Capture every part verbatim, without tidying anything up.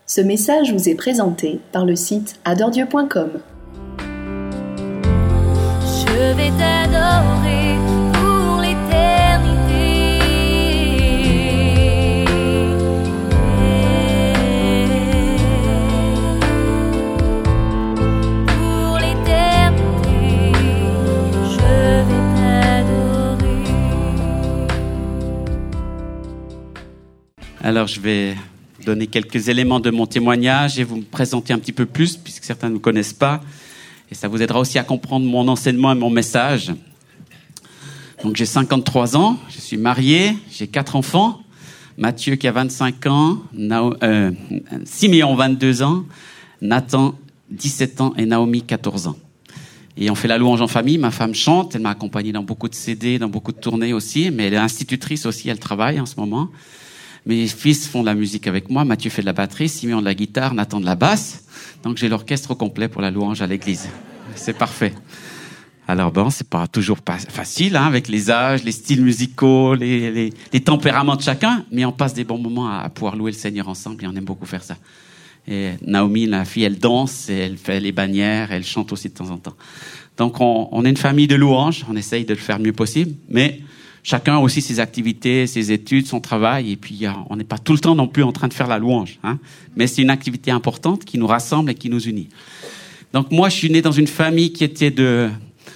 Ce message vous est présenté par le site adore dieu point com. Je vais t'adorer pour l'éternité. Pour l'éternité, je vais t'adorer. Alors, je vais donner quelques éléments de mon témoignage et vous me présenter un petit peu plus, puisque certains ne me connaissent pas. Et ça vous aidera aussi à comprendre mon enseignement et mon message. Donc, j'ai cinquante-trois ans, je suis marié, j'ai quatre enfants. Mathieu qui a vingt-cinq ans, Nao, euh, Siméon vingt-deux ans, Nathan dix-sept ans et Naomi quatorze ans. Et on fait la louange en famille, ma femme chante, elle m'a accompagné dans beaucoup de C D, dans beaucoup de tournées aussi, mais elle est institutrice aussi, elle travaille en ce moment. Mes fils font de la musique avec moi, Mathieu fait de la batterie, Siméon de la guitare, Nathan de la basse. Donc j'ai l'orchestre complet pour la louange à l'église. C'est parfait. Alors bon, c'est pas toujours pas facile, hein, avec les âges, les styles musicaux, les, les, les tempéraments de chacun, mais on passe des bons moments à, à pouvoir louer le Seigneur ensemble et on aime beaucoup faire ça. Et Naomi, la fille, elle danse, et elle fait les bannières, elle chante aussi de temps en temps. Donc on, on est une famille de louanges, on essaye de le faire le mieux possible, mais chacun a aussi ses activités, ses études, son travail, et puis on n'est pas tout le temps non plus en train de faire la louange, hein. Mais c'est une activité importante qui nous rassemble et qui nous unit. Donc moi, je suis né dans une famille qui était de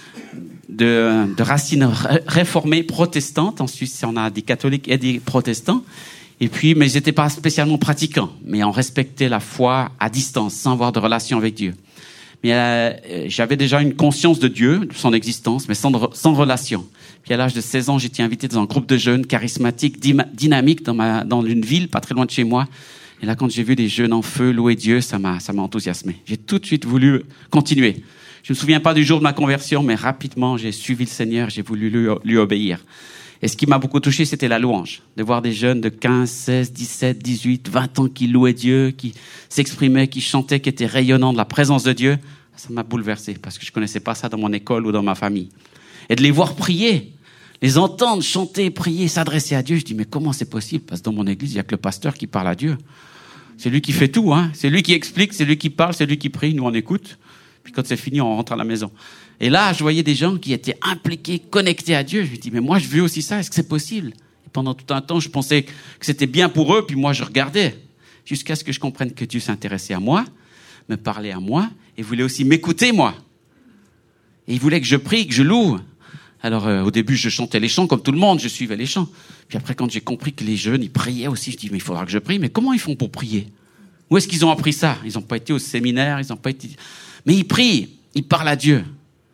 de, de racines réformées, protestantes. En Suisse, on a des catholiques et des protestants. Et puis, mais ils n'étaient pas spécialement pratiquants, mais on respectait la foi à distance, sans avoir de relation avec Dieu. Mais euh, j'avais déjà une conscience de Dieu, de son existence, mais sans, sans relation. Puis à l'âge de seize ans, j'ai été invité dans un groupe de jeunes charismatiques, dynamiques, dans, ma, dans une ville pas très loin de chez moi. Et là, quand j'ai vu des jeunes en feu louer Dieu, ça m'a, ça m'a enthousiasmé. J'ai tout de suite voulu continuer. Je me souviens pas du jour de ma conversion, mais rapidement, j'ai suivi le Seigneur, j'ai voulu lui, lui obéir. Et ce qui m'a beaucoup touché, c'était la louange. De voir des jeunes de quinze, seize, dix-sept, dix-huit, vingt ans qui louaient Dieu, qui s'exprimaient, qui chantaient, qui étaient rayonnants de la présence de Dieu. Ça m'a bouleversé parce que je connaissais pas ça dans mon école ou dans ma famille. Et de les voir prier, les entendre chanter, prier, s'adresser à Dieu. Je dis, mais comment c'est possible? Parce que dans mon église, il y a que le pasteur qui parle à Dieu. C'est lui qui fait tout, hein. C'est lui qui explique, c'est lui qui parle, c'est lui qui prie. Nous, on écoute. Puis quand c'est fini, on rentre à la maison. Et là, je voyais des gens qui étaient impliqués, connectés à Dieu. Je me dis, mais moi, je veux aussi ça. Est-ce que c'est possible? Et pendant tout un temps, je pensais que c'était bien pour eux. Puis moi, je regardais. Jusqu'à ce que je comprenne que Dieu s'intéressait à moi, me parlait à moi, et voulait aussi m'écouter, moi. Et il voulait que je prie, que je loue. Alors, euh, au début, je chantais les chants comme tout le monde, je suivais les chants. Puis après, quand j'ai compris que les jeunes, ils priaient aussi, je dis, mais il faudra que je prie. Mais comment ils font pour prier? Où est-ce qu'ils ont appris ça? Ils n'ont pas été au séminaire, ils n'ont pas été... Mais ils prient, ils parlent à Dieu.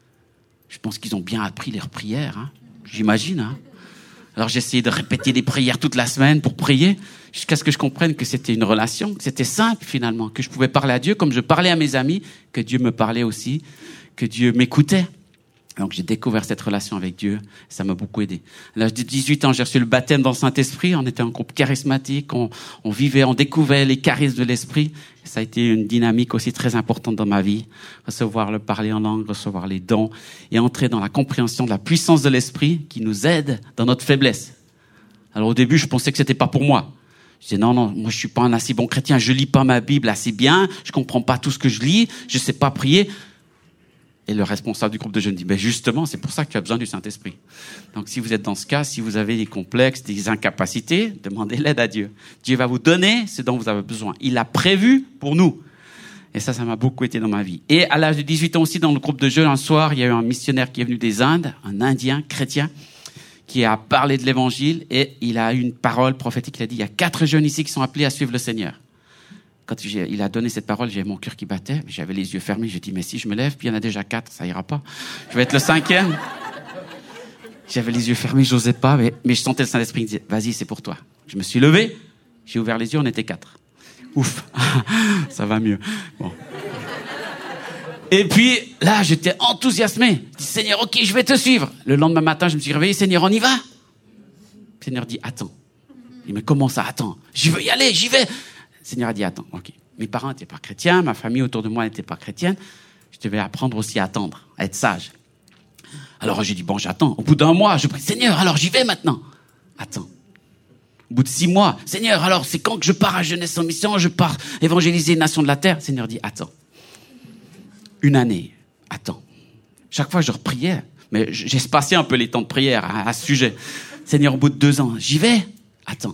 Je pense qu'ils ont bien appris leurs prières, hein. J'imagine, hein. Alors, j'ai essayé de répéter des prières toute la semaine pour prier, jusqu'à ce que je comprenne que c'était une relation, que c'était simple finalement, que je pouvais parler à Dieu comme je parlais à mes amis, que Dieu me parlait aussi, que Dieu m'écoutait. Donc j'ai découvert cette relation avec Dieu, ça m'a beaucoup aidé. À l'âge de dix-huit ans, j'ai reçu le baptême dans le Saint-Esprit, on était un groupe charismatique, on, on vivait, on découvrait les charismes de l'Esprit. Ça a été une dynamique aussi très importante dans ma vie, recevoir le parler en langue, recevoir les dons et entrer dans la compréhension de la puissance de l'Esprit qui nous aide dans notre faiblesse. Alors au début, je pensais que c'était pas pour moi. Je disais non, non, moi je suis pas un assez bon chrétien, je lis pas ma Bible assez bien, je comprends pas tout ce que je lis, je sais pas prier. Et le responsable du groupe de jeunes dit, ben justement, c'est pour ça que tu as besoin du Saint-Esprit. Donc si vous êtes dans ce cas, si vous avez des complexes, des incapacités, demandez l'aide à Dieu. Dieu va vous donner ce dont vous avez besoin. Il l'a prévu pour nous. Et ça, ça m'a beaucoup été dans ma vie. Et à l'âge de dix-huit ans aussi, dans le groupe de jeunes, un soir, il y a eu un missionnaire qui est venu des Indes, un Indien chrétien, qui a parlé de l'Évangile et il a eu une parole prophétique. Il a dit, il y a quatre jeunes ici qui sont appelés à suivre le Seigneur. Quand il a donné cette parole, j'avais mon cœur qui battait, j'avais les yeux fermés. J'ai dit, mais si je me lève, puis il y en a déjà quatre, ça ira pas. Je vais être le cinquième. J'avais les yeux fermés, j'osais pas, mais, mais je sentais le Saint-Esprit qui disait, vas-y, c'est pour toi. Je me suis levé, j'ai ouvert les yeux, on était quatre. Ouf, ça va mieux. Bon. Et puis, là, j'étais enthousiasmé. Je dis, Seigneur, ok, je vais te suivre. Le lendemain matin, je me suis réveillé, Seigneur, on y va? Le Seigneur dit, attends. Je dis, mais comment ça, attends? J'y veux y aller, j'y vais. Le Seigneur a dit, attends, ok. Mes parents n'étaient pas chrétiens, ma famille autour de moi n'était pas chrétienne. Je devais apprendre aussi à attendre, à être sage. Alors j'ai dit, bon, j'attends. Au bout d'un mois, je prie, Seigneur, alors j'y vais maintenant. Attends. Au bout de six mois, Seigneur, alors c'est quand que je pars à Jeunesse en Mission, je pars évangéliser les nations de la terre? Le Seigneur dit, attends. Une année, attends. Chaque fois, je repriais, mais j'ai espacé un peu les temps de prière à, à ce sujet. Seigneur, au bout de deux ans, j'y vais? Attends.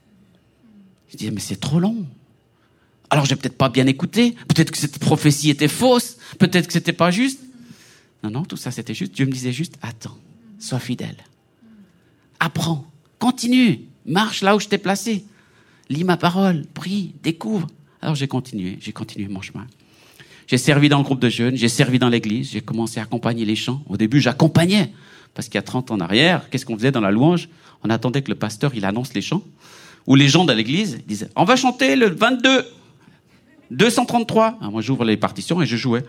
Je dis, mais c'est trop long. Alors, j'ai peut-être pas bien écouté. Peut-être que cette prophétie était fausse. Peut-être que c'était pas juste. Non, non, tout ça, c'était juste. Dieu me disait juste, attends, sois fidèle. Apprends, continue, marche là où je t'ai placé. Lis ma parole, prie, découvre. Alors, j'ai continué, j'ai continué mon chemin. J'ai servi dans le groupe de jeunes, j'ai servi dans l'église, j'ai commencé à accompagner les chants. Au début, j'accompagnais. Parce qu'il y a trente ans en arrière, qu'est-ce qu'on faisait dans la louange? On attendait que le pasteur, il annonce les chants. Ou les gens de l'église disaient, on va chanter le vingt-deux. deux cent trente-trois. Alors moi, j'ouvre les partitions et je jouais.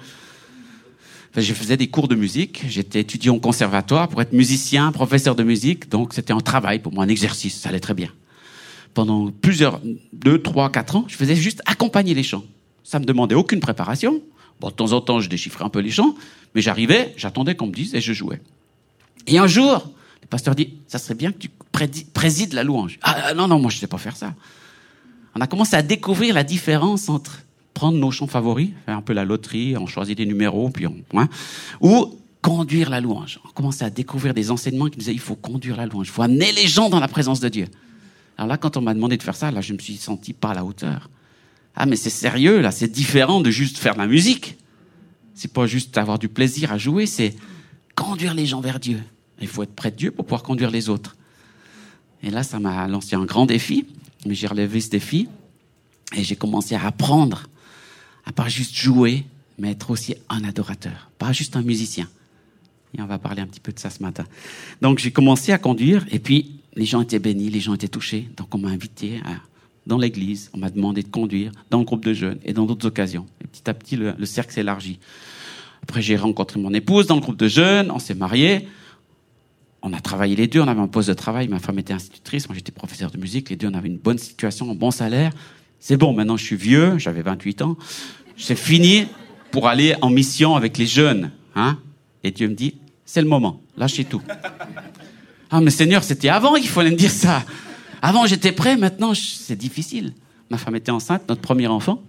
Enfin, je faisais des cours de musique. J'étais étudiant au conservatoire pour être musicien, professeur de musique. Donc, c'était un travail pour moi, un exercice. Ça allait très bien. Pendant plusieurs, deux, trois, quatre ans, je faisais juste accompagner les chants. Ça me demandait aucune préparation. Bon, de temps en temps, je déchiffrais un peu les chants. Mais j'arrivais, j'attendais qu'on me dise et je jouais. Et un jour, le pasteur dit, ça serait bien que tu présides la louange. Ah, non, non, moi, je sais pas faire ça. On a commencé à découvrir la différence entre prendre nos chants favoris, faire un peu la loterie, on choisit des numéros, puis on, hein, ou conduire la louange. On commençait à découvrir des enseignements qui nous disaient, il faut conduire la louange, il faut amener les gens dans la présence de Dieu. Alors là, quand on m'a demandé de faire ça, là, je me suis senti pas à la hauteur. Ah, mais c'est sérieux, là, c'est différent de juste faire de la musique. C'est pas juste avoir du plaisir à jouer, c'est conduire les gens vers Dieu. Il faut être près de Dieu pour pouvoir conduire les autres. Et là, ça m'a lancé un grand défi, mais j'ai relevé ce défi et j'ai commencé à apprendre à pas juste jouer, mais être aussi un adorateur, pas juste un musicien. Et on va parler un petit peu de ça ce matin. Donc j'ai commencé à conduire et puis les gens étaient bénis, les gens étaient touchés. Donc on m'a invité à, dans l'église, on m'a demandé de conduire dans le groupe de jeunes et dans d'autres occasions. Et petit à petit, le, le cercle s'est élargi. Après, j'ai rencontré mon épouse dans le groupe de jeunes, on s'est mariés. On a travaillé les deux, on avait un poste de travail, ma femme était institutrice, moi j'étais professeur de musique, les deux on avait une bonne situation, un bon salaire. C'est bon, maintenant je suis vieux, j'avais vingt-huit ans, c'est fini pour aller en mission avec les jeunes. Hein? Et Dieu me dit, c'est le moment, lâchez tout. Ah mais Seigneur, c'était avant qu'il fallait me dire ça. Avant j'étais prêt, maintenant c'est difficile. Ma femme était enceinte, notre premier enfant.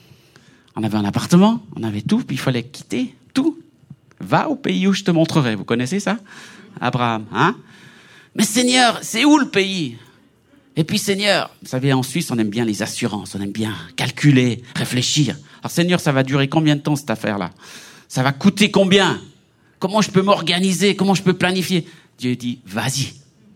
On avait un appartement, on avait tout, puis il fallait quitter tout. Va au pays où je te montrerai, vous connaissez ça? Abraham, hein? Mais Seigneur, c'est où le pays? Et puis Seigneur, vous savez, en Suisse, on aime bien les assurances, on aime bien calculer, réfléchir. Alors Seigneur, ça va durer combien de temps cette affaire-là? Ça va coûter combien? Comment je peux m'organiser? Comment je peux planifier? Dieu dit, vas-y.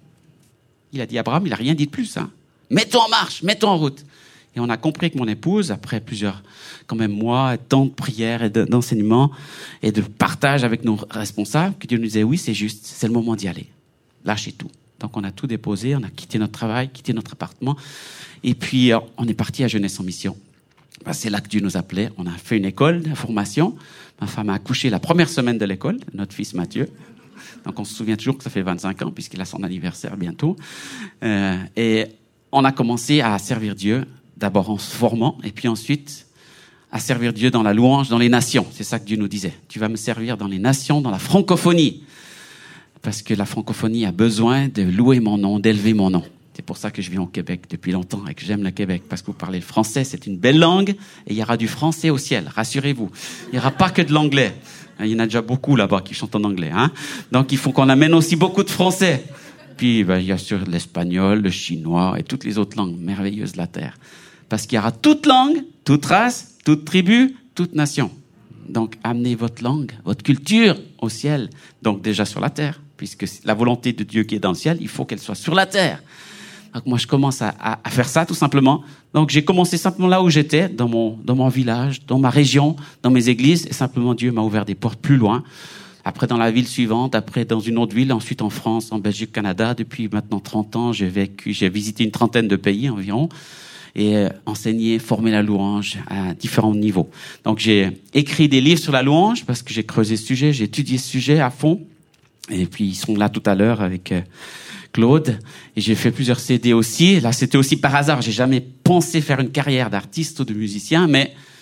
Il a dit à Abraham, il n'a rien dit de plus. Hein. Mets-toi en marche, mets-toi en route. Et on a compris que mon épouse, après plusieurs quand même mois, temps de prière et de, d'enseignement et de partage avec nos responsables, que Dieu nous disait, oui, c'est juste, c'est le moment d'y aller. Lâchez tout. Donc on a tout déposé, on a quitté notre travail, quitté notre appartement. Et puis on est parti à Jeunesse en Mission. Ben, c'est là que Dieu nous appelait. On a fait une école de formation. Ma femme a accouché la première semaine de l'école, notre fils Mathieu. Donc on se souvient toujours que ça fait vingt-cinq ans, puisqu'il a son anniversaire bientôt. Euh, et on a commencé à servir Dieu, d'abord en se formant, et puis ensuite à servir Dieu dans la louange, dans les nations. C'est ça que Dieu nous disait. Tu vas me servir dans les nations, dans la francophonie. Parce que la francophonie a besoin de louer mon nom, d'élever mon nom. C'est pour ça que je vis au Québec depuis longtemps et que j'aime le Québec. Parce que vous parlez le français, c'est une belle langue, et il y aura du français au ciel, rassurez-vous. Il n'y aura pas que de l'anglais. Il y en a déjà beaucoup là-bas qui chantent en anglais. Hein. Donc il faut qu'on amène aussi beaucoup de français. Puis ben, il y a sur l'espagnol, le chinois et toutes les autres langues merveilleuses de la terre. Parce qu'il y aura toute langue, toute race, toute tribu, toute nation. Donc amenez votre langue, votre culture au ciel. Donc déjà sur la terre, puisque la volonté de Dieu qui est dans le ciel, il faut qu'elle soit sur la terre. Donc moi je commence à, à, à faire ça tout simplement. Donc j'ai commencé simplement là où j'étais, dans mon, dans mon village, dans ma région, dans mes églises. Et simplement Dieu m'a ouvert des portes plus loin. Après dans la ville suivante, après dans une autre ville, ensuite en France, en Belgique, Canada. Depuis maintenant trente ans, j'ai vécu, j'ai visité une trentaine de pays environ. Et euh, enseigné, formé la louange à différents niveaux. Donc j'ai écrit des livres sur la louange parce que j'ai creusé ce sujet, j'ai étudié ce sujet à fond. Et puis ils sont là tout à l'heure avec euh, Claude. Et j'ai fait plusieurs C D aussi. Là c'était aussi par hasard, j'ai jamais pensé faire une carrière d'artiste ou de musicien, mais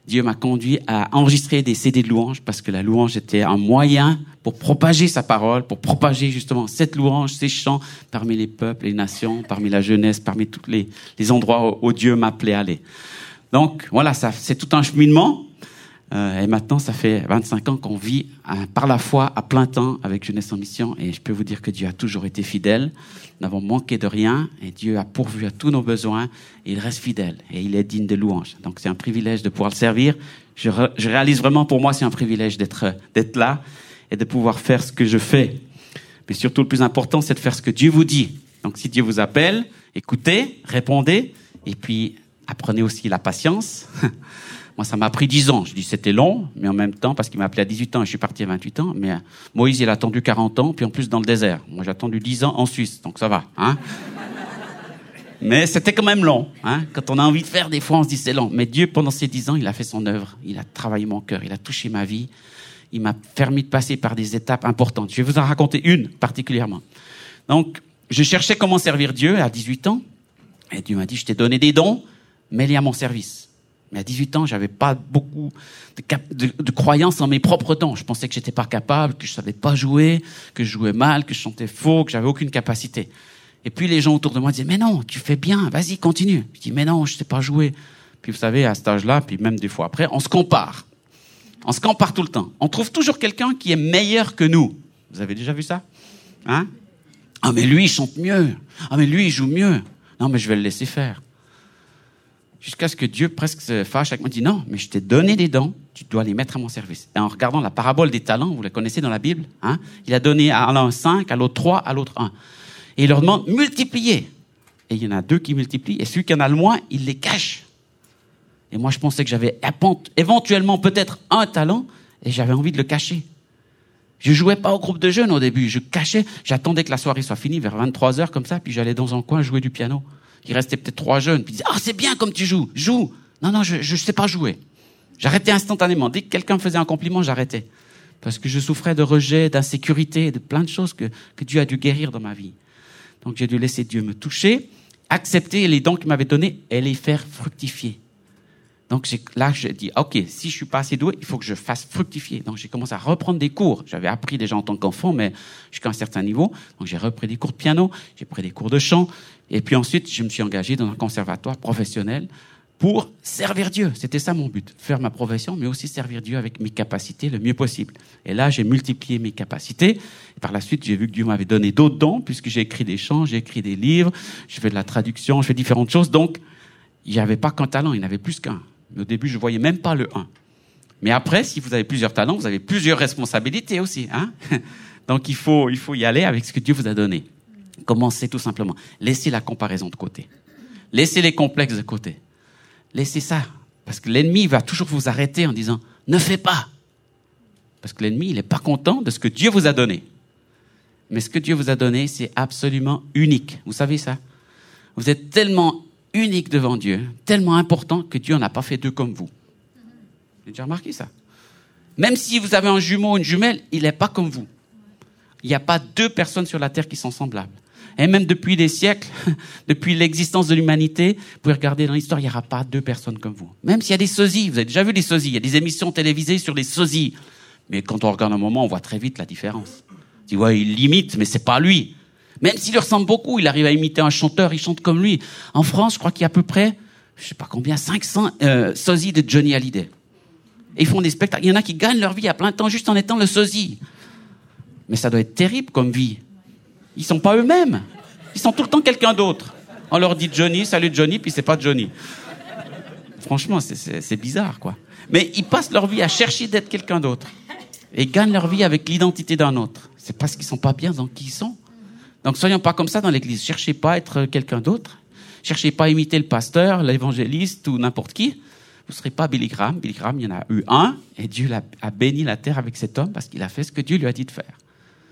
Dieu m'a conduit à enregistrer des C D de louanges parce que la louange était un moyen pour propager sa parole, pour propager justement cette louange, ces chants parmi les peuples, les nations, parmi la jeunesse, parmi tous les, les endroits où, où Dieu m'appelait à aller. Donc voilà, ça, c'est tout un cheminement. Euh, et maintenant, ça fait vingt-cinq ans qu'on vit hein, par la foi à plein temps avec Jeunesse en Mission. Et je peux vous dire que Dieu a toujours été fidèle. Nous n'avons manqué de rien. Et Dieu a pourvu à tous nos besoins. Et il reste fidèle. Et il est digne de louange. Donc c'est un privilège de pouvoir le servir. Je, re, je réalise vraiment, pour moi, c'est un privilège d'être, d'être là et de pouvoir faire ce que je fais. Mais surtout, le plus important, c'est de faire ce que Dieu vous dit. Donc si Dieu vous appelle, écoutez, répondez. Et puis, apprenez aussi la patience. Moi, ça m'a pris dix ans. Je dis c'était long, mais en même temps, parce qu'il m'a appelé à dix-huit ans et je suis parti à vingt-huit ans. Mais Moïse, il a attendu quarante ans, puis en plus dans le désert. Moi, j'ai attendu dix ans en Suisse, donc ça va. Hein. Mais c'était quand même long. Hein. Quand on a envie de faire, des fois, on se dit c'est long. Mais Dieu, pendant ces dix ans, il a fait son œuvre. Il a travaillé mon cœur, il a touché ma vie. Il m'a permis de passer par des étapes importantes. Je vais vous en raconter une particulièrement. Donc, je cherchais comment servir Dieu à dix-huit ans. Et Dieu m'a dit, je t'ai donné des dons, mets-les à mon service. Mais à dix-huit ans, j'avais pas beaucoup de, cap- de, de croyance en mes propres dons. Je pensais que j'étais pas capable, que je savais pas jouer, que je jouais mal, que je chantais faux, que j'avais aucune capacité. Et puis les gens autour de moi disaient, mais non, tu fais bien, vas-y, continue. Je dis, mais non, je sais pas jouer. Puis vous savez, à cet âge-là, puis même des fois après, on se compare. On se compare tout le temps. On trouve toujours quelqu'un qui est meilleur que nous. Vous avez déjà vu ça? Hein? Ah, mais lui, il chante mieux. Ah, mais lui, il joue mieux. Non, mais je vais le laisser faire. Jusqu'à ce que Dieu presque se fâche avec moi, dit non, mais je t'ai donné des dons, tu dois les mettre à mon service. Et en regardant la parabole des talents, vous la connaissez dans la Bible, hein, il a donné à l'un cinq, à l'autre trois, à l'autre un. Et il leur demande multiplier. Et il y en a deux qui multiplient, et celui qui en a le moins, il les cache. Et moi, je pensais que j'avais éventuellement peut-être un talent, et j'avais envie de le cacher. Je jouais pas au groupe de jeunes au début, je cachais, j'attendais que la soirée soit finie vers vingt-trois heures comme ça, puis j'allais dans un coin jouer du piano. Il restait peut-être trois jeunes, puis ils disaient « Ah, c'est bien comme tu joues, joue !» Non, non, je je sais pas jouer. J'arrêtais instantanément. Dès que quelqu'un me faisait un compliment, j'arrêtais. Parce que je souffrais de rejet, d'insécurité, de plein de choses que, que Dieu a dû guérir dans ma vie. Donc j'ai dû laisser Dieu me toucher, accepter les dons qu'il m'avait donnés et les faire fructifier. Donc j'ai, là, j'ai dit « Ok, si je suis pas assez doué, il faut que je fasse fructifier. » Donc j'ai commencé à reprendre des cours. J'avais appris déjà en tant qu'enfant, mais jusqu'à un certain niveau. Donc j'ai repris des cours de piano, j'ai pris des cours de chant. Et puis ensuite, je me suis engagé dans un conservatoire professionnel pour servir Dieu. C'était ça mon but, faire ma profession, mais aussi servir Dieu avec mes capacités le mieux possible. Et là, j'ai multiplié mes capacités. Et par la suite, j'ai vu que Dieu m'avait donné d'autres dons, puisque j'ai écrit des chants, j'ai écrit des livres, je fais de la traduction, je fais différentes choses. Donc, il n'y avait pas qu'un talent, il y en avait plus qu'un. Mais au début, je ne voyais même pas le un. Mais après, si vous avez plusieurs talents, vous avez plusieurs responsabilités aussi. Hein. Donc, il faut, il faut y aller avec ce que Dieu vous a donné. Commencez tout simplement. Laissez la comparaison de côté. Laissez les complexes de côté. Laissez ça. Parce que l'ennemi va toujours vous arrêter en disant « Ne fais pas ». Parce que l'ennemi, il n'est pas content de ce que Dieu vous a donné. Mais ce que Dieu vous a donné, c'est absolument unique. Vous savez ça? Vous êtes tellement unique devant Dieu, tellement important que Dieu n'a pas fait deux comme vous. Vous avez déjà remarqué ça? Même si vous avez un jumeau ou une jumelle, il n'est pas comme vous. Il n'y a pas deux personnes sur la terre qui sont semblables. Et même depuis des siècles, depuis l'existence de l'humanité, vous pouvez regarder dans l'histoire, il n'y aura pas deux personnes comme vous. Même s'il y a des sosies, vous avez déjà vu des sosies, il y a des émissions télévisées sur les sosies. Mais quand on regarde un moment, on voit très vite la différence. On dit, ouais, il l'imite, mais c'est pas lui. Même s'il lui ressemble beaucoup, il arrive à imiter un chanteur, il chante comme lui. En France, je crois qu'il y a à peu près, je sais pas combien, cinq cents euh, sosies de Johnny Hallyday. Et ils font des spectacles. Il y en a qui gagnent leur vie à plein temps juste en étant le sosie. Mais ça doit être terrible comme vie. Ils sont pas eux-mêmes. Ils sont tout le temps quelqu'un d'autre. On leur dit Johnny, salut Johnny, puis c'est pas Johnny. Franchement, c'est, c'est, c'est bizarre, quoi. Mais ils passent leur vie à chercher d'être quelqu'un d'autre. Et ils gagnent leur vie avec l'identité d'un autre. C'est parce qu'ils sont pas bien dans qui ils sont. Donc soyons pas comme ça dans l'église. Cherchez pas à être quelqu'un d'autre. Cherchez pas à imiter le pasteur, l'évangéliste ou n'importe qui. Vous serez pas Billy Graham. Billy Graham, il y en a eu un. Et Dieu l'a, a béni la terre avec cet homme parce qu'il a fait ce que Dieu lui a dit de faire.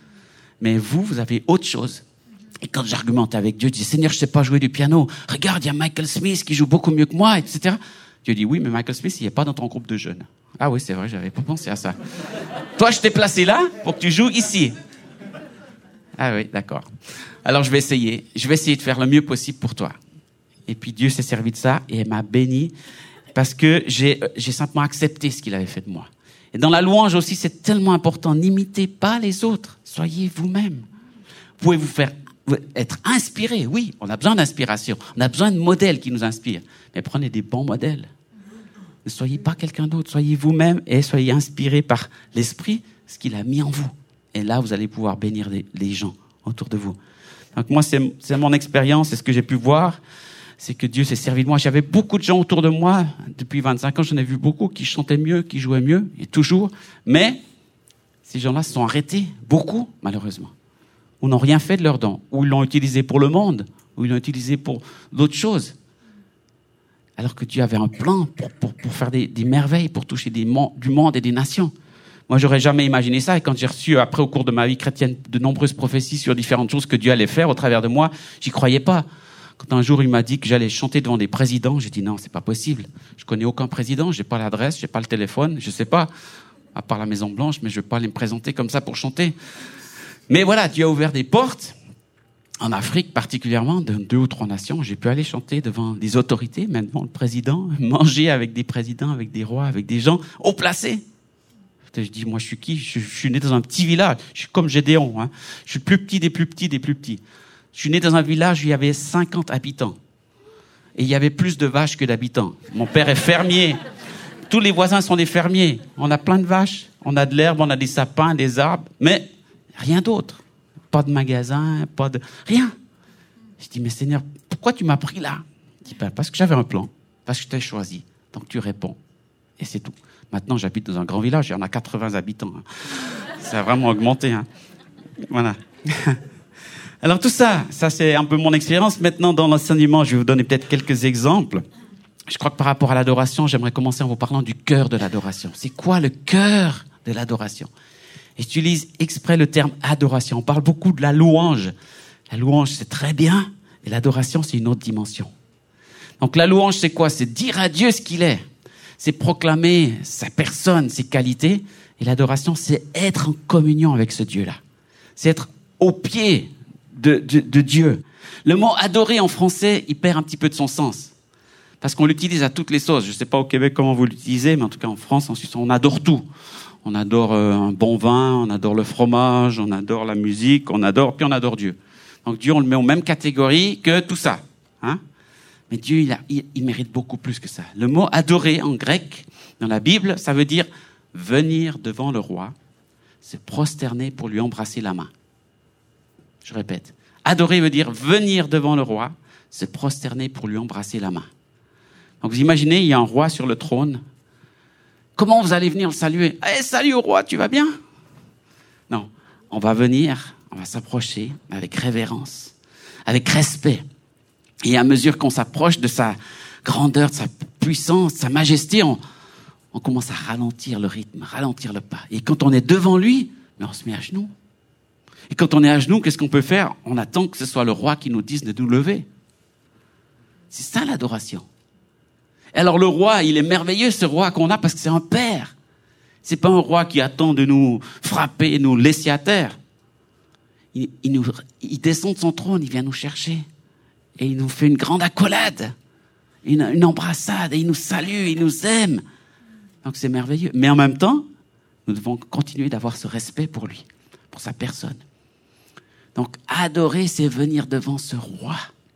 Mais vous, vous avez autre chose. Et quand j'argumente avec Dieu, je dis, Seigneur, je sais pas jouer du piano. Regarde, il y a Michael Smith qui joue beaucoup mieux que moi, et cetera. Dieu dit, oui, mais Michael Smith, il n'est pas dans ton groupe de jeunes. Ah oui, c'est vrai, j'avais pas pensé à ça. Toi, je t'ai placé là pour que tu joues ici. Ah oui, d'accord. Alors, je vais essayer. Je vais essayer de faire le mieux possible pour toi. Et puis, Dieu s'est servi de ça et m'a béni. parce que j'ai, j'ai simplement accepté ce qu'il avait fait de moi. Et dans la louange aussi, c'est tellement important. N'imitez pas les autres. Soyez vous-même. Vous pouvez vous faire être inspiré. Oui, on a besoin d'inspiration. On a besoin de modèles qui nous inspirent. Mais prenez des bons modèles. Ne soyez pas quelqu'un d'autre. Soyez vous-même et soyez inspiré par l'Esprit, ce qu'il a mis en vous. Et là, vous allez pouvoir bénir les, les gens autour de vous. Donc moi, c'est, c'est mon expérience, c'est ce que j'ai pu voir. C'est que Dieu s'est servi de moi. J'avais beaucoup de gens autour de moi. Depuis vingt-cinq ans, j'en ai vu beaucoup qui chantaient mieux, qui jouaient mieux, et toujours. Mais ces gens-là se sont arrêtés. Beaucoup, malheureusement. Ou n'ont rien fait de leurs dons. Ou ils l'ont utilisé pour le monde. Ou ils l'ont utilisé pour d'autres choses. Alors que Dieu avait un plan pour, pour, pour faire des, des merveilles, pour toucher des, du monde et des nations. Moi, j'aurais jamais imaginé ça. Et quand j'ai reçu, après, au cours de ma vie chrétienne, de nombreuses prophéties sur différentes choses que Dieu allait faire au travers de moi, j'y croyais pas. Quand un jour il m'a dit que j'allais chanter devant des présidents, j'ai dit non, c'est pas possible. Je connais aucun président, j'ai pas l'adresse, j'ai pas le téléphone, je sais pas, à part la Maison Blanche, mais je vais pas aller me présenter comme ça pour chanter. Mais voilà, Dieu a ouvert des portes, en Afrique particulièrement, de deux ou trois nations. J'ai pu aller chanter devant des autorités, même devant le président, manger avec des présidents, avec des rois, avec des gens haut placés. Je dis, moi je suis qui? je, je suis né dans un petit village, je suis comme Gédéon, hein. Je suis le plus petit des plus petits des plus petits. Je suis né dans un village où il y avait cinquante habitants. Et il y avait plus de vaches que d'habitants. Mon père est fermier. Tous les voisins sont des fermiers. On a plein de vaches, on a de l'herbe, on a des sapins, des arbres, mais rien d'autre. Pas de magasin, pas de... rien. Je dis, mais Seigneur, pourquoi tu m'as pris là? Il dit, ben, parce que j'avais un plan, parce que je t'ai choisi. Donc tu réponds. Et c'est tout. Maintenant, j'habite dans un grand village, il y en a quatre-vingts habitants. Hein. Ça a vraiment augmenté. Hein. Voilà. Alors tout ça, ça c'est un peu mon expérience. Maintenant, dans l'enseignement, je vais vous donner peut-être quelques exemples. Je crois que par rapport à l'adoration, j'aimerais commencer en vous parlant du cœur de l'adoration. C'est quoi le cœur de l'adoration? Et j'utilise exprès le terme adoration. On parle beaucoup de la louange. La louange, c'est très bien. Et l'adoration, c'est une autre dimension. Donc la louange, c'est quoi? C'est dire à Dieu ce qu'il est. C'est proclamer sa personne, ses qualités. Et l'adoration, c'est être en communion avec ce Dieu-là. C'est être au pied de, de, de Dieu. Le mot adorer en français, il perd un petit peu de son sens. Parce qu'on l'utilise à toutes les sauces. Je ne sais pas au Québec comment vous l'utilisez, mais en tout cas en France, en Suisse, on adore tout. On adore euh, un bon vin, on adore le fromage, on adore la musique, on adore, puis on adore Dieu. Donc Dieu, on le met aux mêmes catégories que tout ça. Hein? Mais Dieu, il, a, il, il mérite beaucoup plus que ça. Le mot adorer en grec, dans la Bible, ça veut dire venir devant le roi, se prosterner pour lui embrasser la main. Je répète. Adorer veut dire venir devant le roi, se prosterner pour lui embrasser la main. Donc vous imaginez, il y a un roi sur le trône. Comment vous allez venir le saluer? Eh, salut au roi, tu vas bien? Non, on va venir, on va s'approcher avec révérence, avec respect. Et à mesure qu'on s'approche de sa grandeur, de sa puissance, de sa majesté, on, on commence à ralentir le rythme, ralentir le pas. Et quand on est devant lui, mais on se met à genoux. Et quand on est à genoux, qu'est-ce qu'on peut faire? On attend que ce soit le roi qui nous dise de nous lever. C'est ça l'adoration. Alors le roi, il est merveilleux, ce roi qu'on a, parce que c'est un père. C'est pas un roi qui attend de nous frapper, nous laisser à terre. Il, il, nous, il descend de son trône, il vient nous chercher. Et il nous fait une grande accolade, une, une embrassade, et il nous salue, il nous aime. Donc c'est merveilleux. Mais en même temps, nous devons continuer d'avoir ce respect pour lui, pour sa personne. Donc adorer, c'est venir devant ce roi.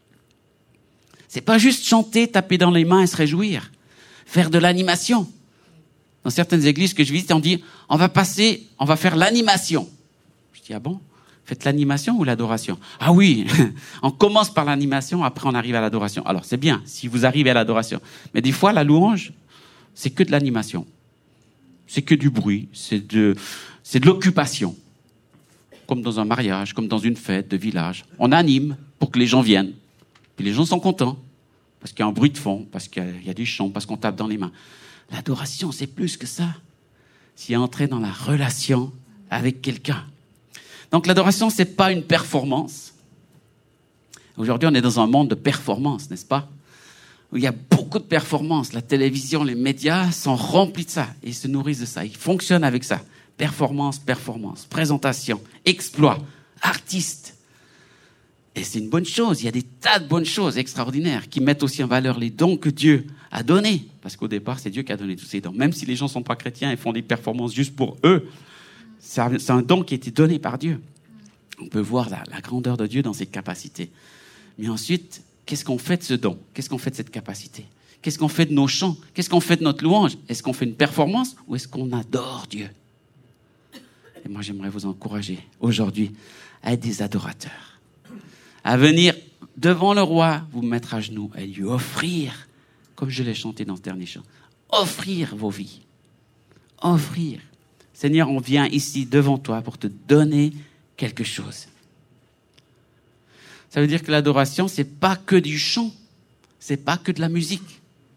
C'est pas juste chanter, taper dans les mains et se réjouir. Faire de l'animation. Dans certaines églises que je visite, on dit, on va passer, on va faire l'animation. Je dis, ah bon? Faites l'animation ou l'adoration? Ah oui, on commence par l'animation, après on arrive à l'adoration. Alors c'est bien, si vous arrivez à l'adoration. Mais des fois, la louange, c'est que de l'animation. C'est que du bruit, c'est de, c'est de l'occupation. Comme dans un mariage, comme dans une fête de village. On anime pour que les gens viennent. Puis les gens sont contents, parce qu'il y a un bruit de fond, parce qu'il y a des chants, parce qu'on tape dans les mains. L'adoration, c'est plus que ça. C'est entrer dans la relation avec quelqu'un. Donc l'adoration, c'est pas une performance. Aujourd'hui, on est dans un monde de performance, n'est-ce pas? Où il y a beaucoup de performances. La télévision, les médias sont remplis de ça. Et ils se nourrissent de ça. Ils fonctionnent avec ça. Performance, performance, présentation, exploit, artiste. Et c'est une bonne chose. Il y a des tas de bonnes choses extraordinaires qui mettent aussi en valeur les dons que Dieu a donnés. Parce qu'au départ, c'est Dieu qui a donné tous ces dons. Même si les gens ne sont pas chrétiens et font des performances juste pour eux, c'est un don qui a été donné par Dieu. On peut voir la, la grandeur de Dieu dans ses capacités. Mais ensuite, qu'est-ce qu'on fait de ce don? Qu'est-ce qu'on fait de cette capacité? Qu'est-ce qu'on fait de nos chants? Qu'est-ce qu'on fait de notre louange? Est-ce qu'on fait une performance ou est-ce qu'on adore Dieu? Et moi, j'aimerais vous encourager aujourd'hui à être des adorateurs. À venir devant le roi, vous mettre à genoux et lui offrir, comme je l'ai chanté dans ce dernier chant, offrir vos vies. Offrir. Seigneur, on vient ici devant toi pour te donner quelque chose. Ça veut dire que l'adoration, c'est pas que du chant, c'est pas que de la musique.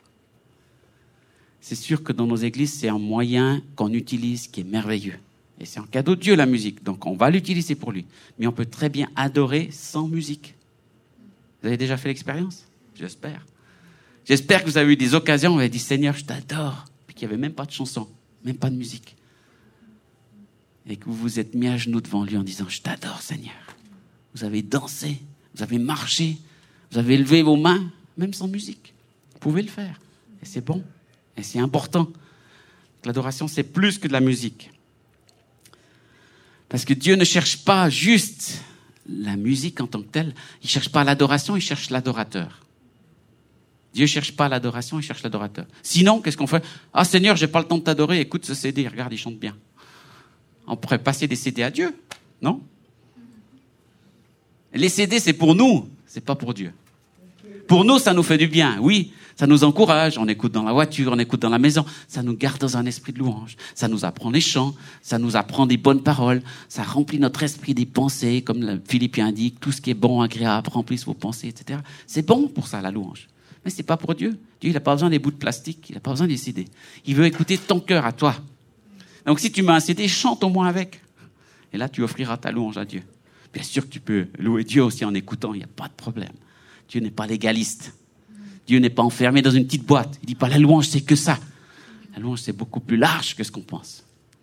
C'est sûr que dans nos églises, c'est un moyen qu'on utilise qui est merveilleux. Et c'est un cadeau de Dieu, la musique. Donc, on va l'utiliser pour lui. Mais on peut très bien adorer sans musique. Vous avez déjà fait l'expérience? J'espère. J'espère que vous avez eu des occasions où vous avez dit, Seigneur, je t'adore. Puis qu'il n'y avait même pas de chanson, même pas de musique. Et que vous vous êtes mis à genoux devant lui en disant, je t'adore, Seigneur. Vous avez dansé, vous avez marché, vous avez levé vos mains, même sans musique. Vous pouvez le faire. Et c'est bon. Et c'est important. L'adoration, c'est plus que de la musique. Parce que Dieu ne cherche pas juste la musique en tant que telle. Il ne cherche pas l'adoration, il cherche l'adorateur. Dieu ne cherche pas l'adoration, il cherche l'adorateur. Sinon, qu'est-ce qu'on fait? Ah Seigneur, j'ai pas le temps de t'adorer, écoute ce C D, regarde, il chante bien. On pourrait passer des C D à Dieu, non? Les C D, c'est pour nous, c'est pas pour Dieu. Pour nous, ça nous fait du bien, oui. Ça nous encourage, on écoute dans la voiture, on écoute dans la maison. Ça nous garde dans un esprit de louange. Ça nous apprend les chants, ça nous apprend des bonnes paroles. Ça remplit notre esprit des pensées, comme le Philippiens dit, tout ce qui est bon, agréable, remplisse vos pensées, et cetera. C'est bon pour ça, la louange. Mais c'est pas pour Dieu. Dieu, il n'a pas besoin des bouts de plastique, il n'a pas besoin des C D. Il veut écouter ton cœur à toi. Donc si tu mets un C D, chante au moins avec. Et là, tu offriras ta louange à Dieu. Bien sûr que tu peux louer Dieu aussi en écoutant, il n'y a pas de problème. Dieu n'est pas légaliste. Dieu n'est pas enfermé dans une petite boîte. Il dit pas la louange, c'est que ça. La louange, c'est beaucoup plus large que ce qu'on pense.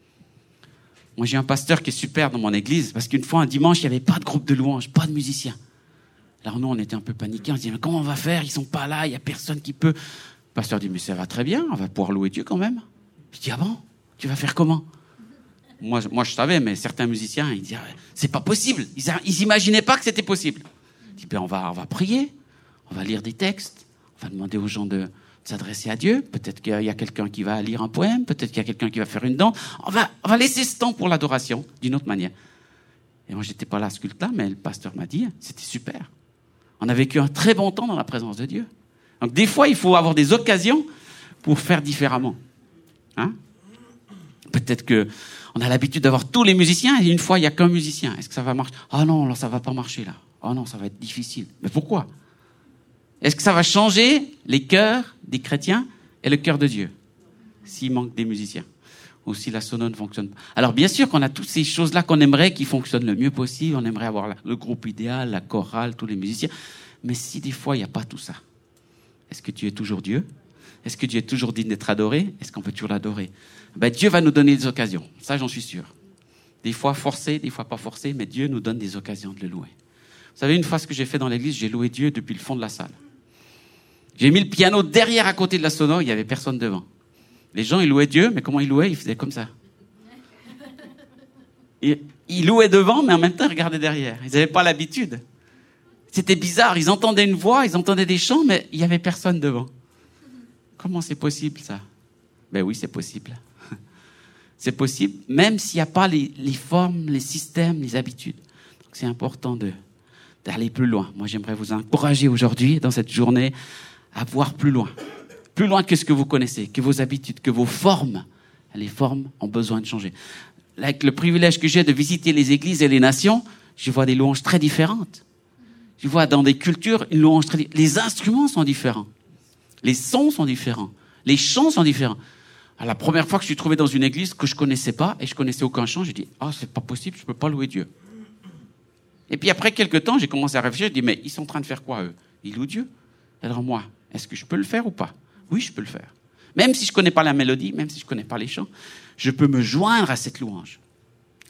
Moi, j'ai un pasteur qui est super dans mon église, parce qu'une fois, un dimanche, il n'y avait pas de groupe de louange, pas de musiciens. Alors nous, on était un peu paniqués, on se dit, mais comment on va faire? Ils sont pas là, il n'y a personne qui peut. Le pasteur dit, mais ça va très bien, on va pouvoir louer Dieu quand même. Je dis, ah bon? Tu vas faire comment? Moi, moi, je savais, mais certains musiciens, ils disaient, c'est pas possible. Ils, ils imaginaient pas que c'était possible. Je dis, ben, on va, on va prier, on va lire des textes. On va demander aux gens de, de s'adresser à Dieu. Peut-être qu'il y a quelqu'un qui va lire un poème. Peut-être qu'il y a quelqu'un qui va faire une danse. On va, on va laisser ce temps pour l'adoration d'une autre manière. Et moi, j'étais pas là à ce culte-là, mais le pasteur m'a dit, c'était super. On a vécu un très bon temps dans la présence de Dieu. Donc, des fois, il faut avoir des occasions pour faire différemment. Hein? Peut-être que on a l'habitude d'avoir tous les musiciens et une fois, il n'y a qu'un musicien. Est-ce que ça va marcher? Ah non, là, ça va pas marcher, là. Ah non, ça va être difficile. Mais pourquoi? Est-ce que ça va changer les cœurs des chrétiens et le cœur de Dieu s'il manque des musiciens ou si la sono ne fonctionne pas? Alors bien sûr qu'on a toutes ces choses-là qu'on aimerait qui fonctionnent le mieux possible. On aimerait avoir le groupe idéal, la chorale, tous les musiciens. Mais si des fois il n'y a pas tout ça, est-ce que Dieu est toujours Dieu? Est-ce que Dieu est toujours digne d'être adoré? Est-ce qu'on peut toujours l'adorer? Ben, Dieu va nous donner des occasions. Ça, j'en suis sûr. Des fois forcé, des fois pas forcé, mais Dieu nous donne des occasions de le louer. Vous savez, une fois ce que j'ai fait dans l'église, j'ai loué Dieu depuis le fond de la salle. J'ai mis le piano derrière à côté de la sono, il n'y avait personne devant. Les gens, ils louaient Dieu, mais comment ils louaient? Ils faisaient comme ça. Et ils louaient devant, mais en même temps, ils regardaient derrière. Ils n'avaient pas l'habitude. C'était bizarre, ils entendaient une voix, ils entendaient des chants, mais il n'y avait personne devant. Comment c'est possible, ça? Ben oui, c'est possible. C'est possible, même s'il n'y a pas les, les formes, les systèmes, les habitudes. Donc c'est important de, d'aller plus loin. Moi, j'aimerais vous encourager aujourd'hui, dans cette journée, à voir plus loin. Plus loin que ce que vous connaissez, que vos habitudes, que vos formes. Les formes ont besoin de changer. Avec le privilège que j'ai de visiter les églises et les nations, je vois des louanges très différentes. Je vois dans des cultures une louange très différente. Les instruments sont différents. Les sons sont différents. Les chants sont différents. Alors, la première fois que je suis trouvé dans une église que je connaissais pas et je connaissais aucun chant, j'ai dit, ah, oh, c'est pas possible, je peux pas louer Dieu. Et puis après quelques temps, j'ai commencé à réfléchir, je dis, mais ils sont en train de faire quoi, eux? Ils louent Dieu. Alors moi, est-ce que je peux le faire ou pas? Oui, je peux le faire. Même si je connais pas la mélodie, même si je connais pas les chants, je peux me joindre à cette louange.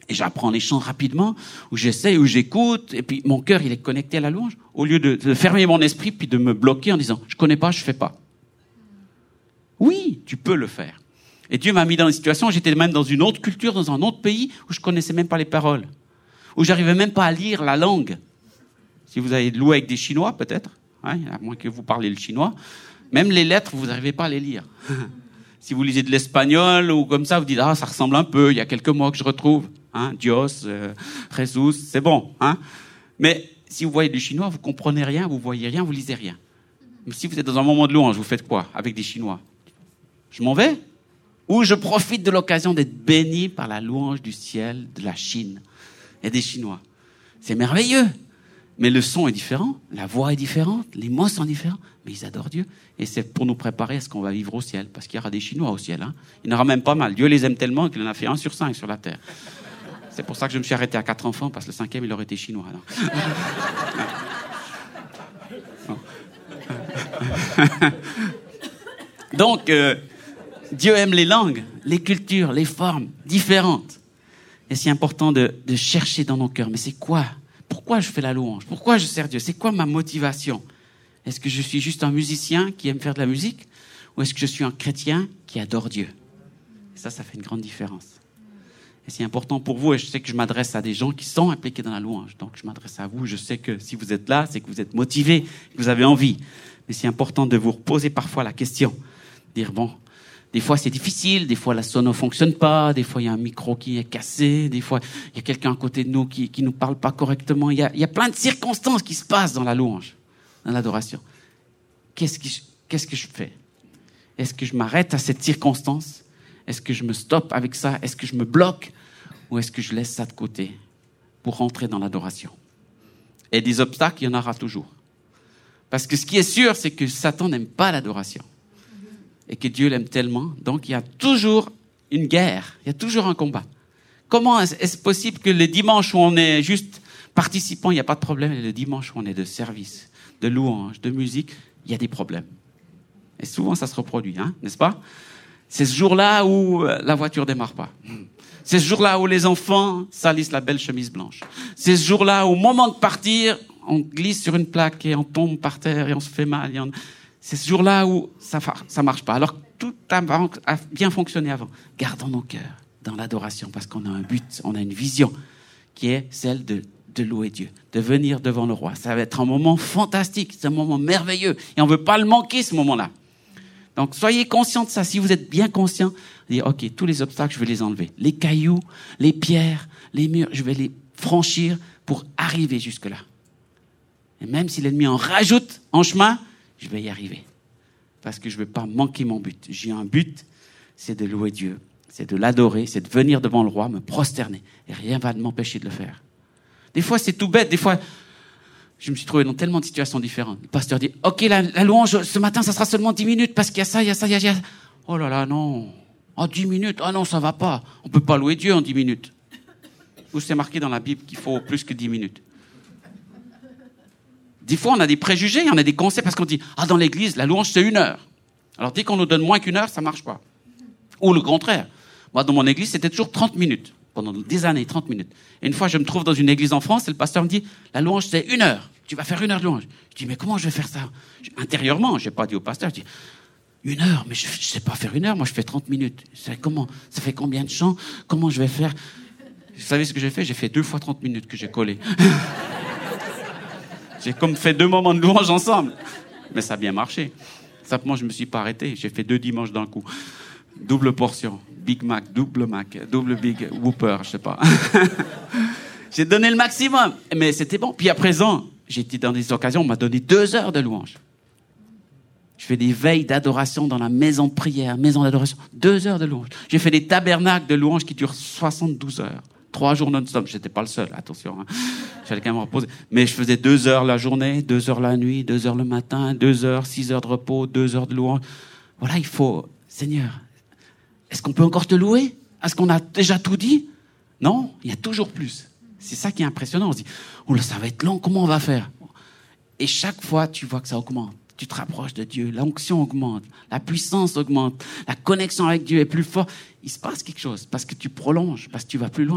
Et j'apprends les chants rapidement, où j'essaie, où j'écoute, et puis mon cœur, il est connecté à la louange, au lieu de, de fermer mon esprit, puis de me bloquer en disant, je connais pas, je fais pas. Oui, tu peux le faire. Et Dieu m'a mis dans une situation où j'étais même dans une autre culture, dans un autre pays, où je connaissais même pas les paroles, où j'arrivais même pas à lire la langue. Si vous avez loué avec des Chinois, peut-être, hein, à moins que vous parlez le chinois, même les lettres, vous n'arrivez pas à les lire. Si vous lisez de l'espagnol ou comme ça, vous dites, ah, ça ressemble un peu, il y a quelques mots que je retrouve. Hein, Dios, euh, Jesus, c'est bon. Hein. Mais si vous voyez du chinois, vous comprenez rien, vous voyez rien, vous lisez rien. Mais si vous êtes dans un moment de louange, vous faites quoi avec des Chinois? Je m'en vais? Ou je profite de l'occasion d'être béni par la louange du ciel de la Chine et des Chinois. C'est merveilleux. Mais le son est différent, la voix est différente, les mots sont différents, mais ils adorent Dieu. Et c'est pour nous préparer à ce qu'on va vivre au ciel, parce qu'il y aura des Chinois au ciel. Hein. Il y en aura même pas mal. Dieu les aime tellement qu'il en a fait un sur cinq sur la terre. C'est pour ça que je me suis arrêté à quatre enfants, parce que le cinquième, il aurait été chinois. Donc, euh, Dieu aime les langues, les cultures, les formes différentes. Et c'est important de, de chercher dans nos cœurs, mais c'est quoi? Pourquoi je fais la louange? Pourquoi je sers Dieu? C'est quoi ma motivation? Est-ce que je suis juste un musicien qui aime faire de la musique? Ou est-ce que je suis un chrétien qui adore Dieu? Et ça, ça fait une grande différence. Et c'est important pour vous, et je sais que je m'adresse à des gens qui sont impliqués dans la louange. Donc je m'adresse à vous, je sais que si vous êtes là, c'est que vous êtes motivés, que vous avez envie. Mais c'est important de vous reposer parfois la question. Dire, bon, des fois c'est difficile, des fois la sono ne fonctionne pas, des fois il y a un micro qui est cassé, des fois il y a quelqu'un à côté de nous qui ne nous parle pas correctement. Il y, a, il y a plein de circonstances qui se passent dans la louange, dans l'adoration. Qu'est-ce que je, qu'est-ce que je fais? Est-ce que je m'arrête à cette circonstance? Est-ce que je me stoppe avec ça? Est-ce que je me bloque? Ou est-ce que je laisse ça de côté pour rentrer dans l'adoration? Et des obstacles, il y en aura toujours. Parce que ce qui est sûr, c'est que Satan n'aime pas l'adoration. Et que Dieu l'aime tellement. Donc, il y a toujours une guerre. Il y a toujours un combat. Comment est-ce possible que le dimanche où on est juste participant, il n'y a pas de problème, et le dimanche où on est de service, de louange, de musique, il y a des problèmes? Et souvent, ça se reproduit, hein, n'est-ce pas? C'est ce jour-là où la voiture démarre pas. C'est ce jour-là où les enfants salissent la belle chemise blanche. C'est ce jour-là où, au moment de partir, on glisse sur une plaque et on tombe par terre et on se fait mal. On... C'est ce jour-là où ça ça marche pas. Alors que tout a, a bien fonctionné avant. Gardons nos cœurs dans l'adoration parce qu'on a un but, on a une vision qui est celle de, de louer Dieu, de venir devant le roi. Ça va être un moment fantastique, c'est un moment merveilleux et on veut pas le manquer ce moment-là. Donc, soyez conscients de ça. Si vous êtes bien conscients, dites, OK, tous les obstacles, je vais les enlever. Les cailloux, les pierres, les murs, je vais les franchir pour arriver jusque-là. Et même si l'ennemi en rajoute en chemin, je vais y arriver. Parce que je ne veux pas manquer mon but. J'ai un but, c'est de louer Dieu, c'est de l'adorer, c'est de venir devant le roi, me prosterner. Et rien ne va m'empêcher de le faire. Des fois, c'est tout bête. Des fois... Je me suis trouvé dans tellement de situations différentes. Le pasteur dit, OK, la, la louange, ce matin, ça sera seulement dix minutes, parce qu'il y a ça, il y a ça, il y a ça. Oh là là, non. En dix minutes, ah non, ça va pas. On peut pas louer Dieu en dix minutes. Où c'est marqué dans la Bible qu'il faut plus que dix minutes. Des fois, on a des préjugés, on a des concepts, parce qu'on dit, ah, dans l'église, la louange, c'est une heure. Alors, dès qu'on nous donne moins qu'une heure, ça marche pas. Ou le contraire. Moi, dans mon église, c'était toujours trente minutes. Pendant des années, trente minutes. Et une fois, je me trouve dans une église en France, et le pasteur me dit, la louange, c'est une heure. Tu vas faire une heure de louange. Je dis, mais comment je vais faire ça? Intérieurement, je n'ai pas dit au pasteur, je dis, une heure, mais je ne sais pas faire une heure, moi je fais trente minutes. Ça, comment, ça fait combien de chants? Comment je vais faire? Vous savez ce que j'ai fait? J'ai fait deux fois trente minutes que j'ai collé. J'ai comme fait deux moments de louange ensemble. Mais ça a bien marché. Simplement, je ne me suis pas arrêté. J'ai fait deux dimanches d'un coup. Double portion. Big Mac, double Mac, double Big Whopper, je sais pas. J'ai donné le maximum. Mais c'était bon. Puis à présent, j'étais dans des occasions, on m'a donné deux heures de louange. Je fais des veilles d'adoration dans la maison de prière, maison d'adoration. Deux heures de louange. J'ai fait des tabernacles de louange qui durent soixante-douze heures. Trois jours non-stop. J'étais pas le seul, attention. Hein. J'allais quand même me reposer. Mais je faisais deux heures la journée, deux heures la nuit, deux heures le matin, deux heures, six heures de repos, deux heures de louange. Voilà, il faut... Seigneur, est-ce qu'on peut encore te louer? Est-ce qu'on a déjà tout dit? Non, il y a toujours plus. C'est ça qui est impressionnant. On se dit, oh là, ça va être long, comment on va faire? Et chaque fois, tu vois que ça augmente. Tu te rapproches de Dieu, l'onction augmente, la puissance augmente, la connexion avec Dieu est plus forte. Il se passe quelque chose parce que tu prolonges, parce que tu vas plus loin.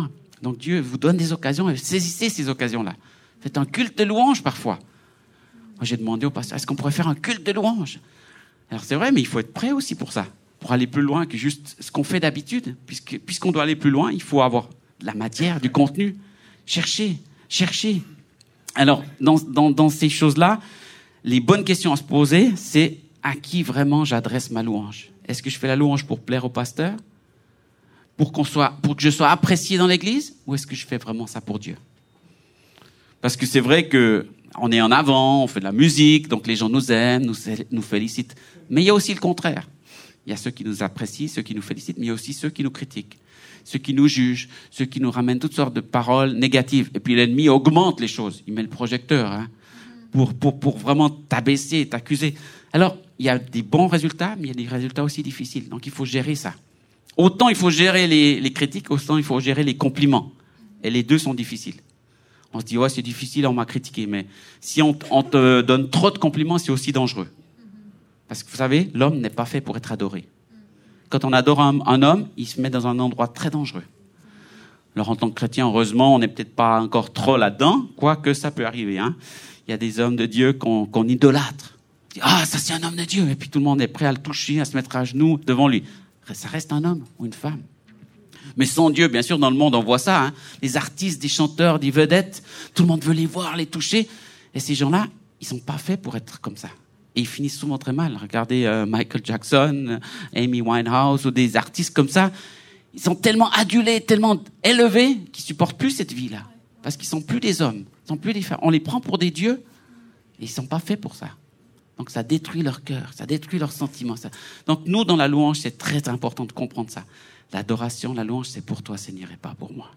Donc Dieu vous donne des occasions et saisissez ces occasions-là. Faites un culte de louange parfois. Moi, j'ai demandé au pasteur, est-ce qu'on pourrait faire un culte de louange? Alors c'est vrai, mais il faut être prêt aussi pour ça, pour aller plus loin que juste ce qu'on fait d'habitude. Puisque, puisqu'on doit aller plus loin, il faut avoir de la matière, du contenu. Cherchez, cherchez. Alors, dans, dans, dans ces choses-là, les bonnes questions à se poser, c'est à qui vraiment j'adresse ma louange? Est-ce que je fais la louange pour plaire au pasteur? Pour qu'on soit, pour que je sois apprécié dans l'église? Ou est-ce que je fais vraiment ça pour Dieu? Parce que c'est vrai que on est en avant, on fait de la musique, donc les gens nous aiment, nous, nous félicitent. Mais il y a aussi le contraire. Il y a ceux qui nous apprécient, ceux qui nous félicitent, mais il y a aussi ceux qui nous critiquent, ceux qui nous jugent, ceux qui nous ramènent toutes sortes de paroles négatives. Et puis l'ennemi augmente les choses. Il met le projecteur hein, pour, pour, pour vraiment t'abaisser, t'accuser. Alors, il y a des bons résultats, mais il y a des résultats aussi difficiles. Donc il faut gérer ça. Autant il faut gérer les, les critiques, autant il faut gérer les compliments. Et les deux sont difficiles. On se dit, ouais, c'est difficile, on m'a critiqué. Mais si on, on te donne trop de compliments, c'est aussi dangereux. Parce que vous savez, l'homme n'est pas fait pour être adoré. Quand on adore un, un homme, il se met dans un endroit très dangereux. Alors en tant que chrétien, heureusement, on n'est peut-être pas encore trop là-dedans, quoique ça peut arriver. Hein. Il y a des hommes de Dieu qu'on, qu'on idolâtre. On dit, ah, ça c'est un homme de Dieu. Et puis tout le monde est prêt à le toucher, à se mettre à genoux devant lui. Ça reste un homme ou une femme. Mais sans Dieu, bien sûr, dans le monde, on voit ça. Hein. Les artistes, des chanteurs, des vedettes, tout le monde veut les voir, les toucher. Et ces gens-là, ils sont pas faits pour être comme ça. Et ils finissent souvent très mal. Regardez euh, Michael Jackson, Amy Winehouse, ou des artistes comme ça. Ils sont tellement adulés, tellement élevés, qu'ils supportent plus cette vie-là. Parce qu'ils sont plus des hommes. Ils sont plus des femmes. On les prend pour des dieux, et ils sont pas faits pour ça. Donc ça détruit leur cœur, ça détruit leurs sentiments. Ça. Donc nous, dans la louange, c'est très important de comprendre ça. L'adoration, la louange, c'est pour toi, Seigneur, et pas pour moi.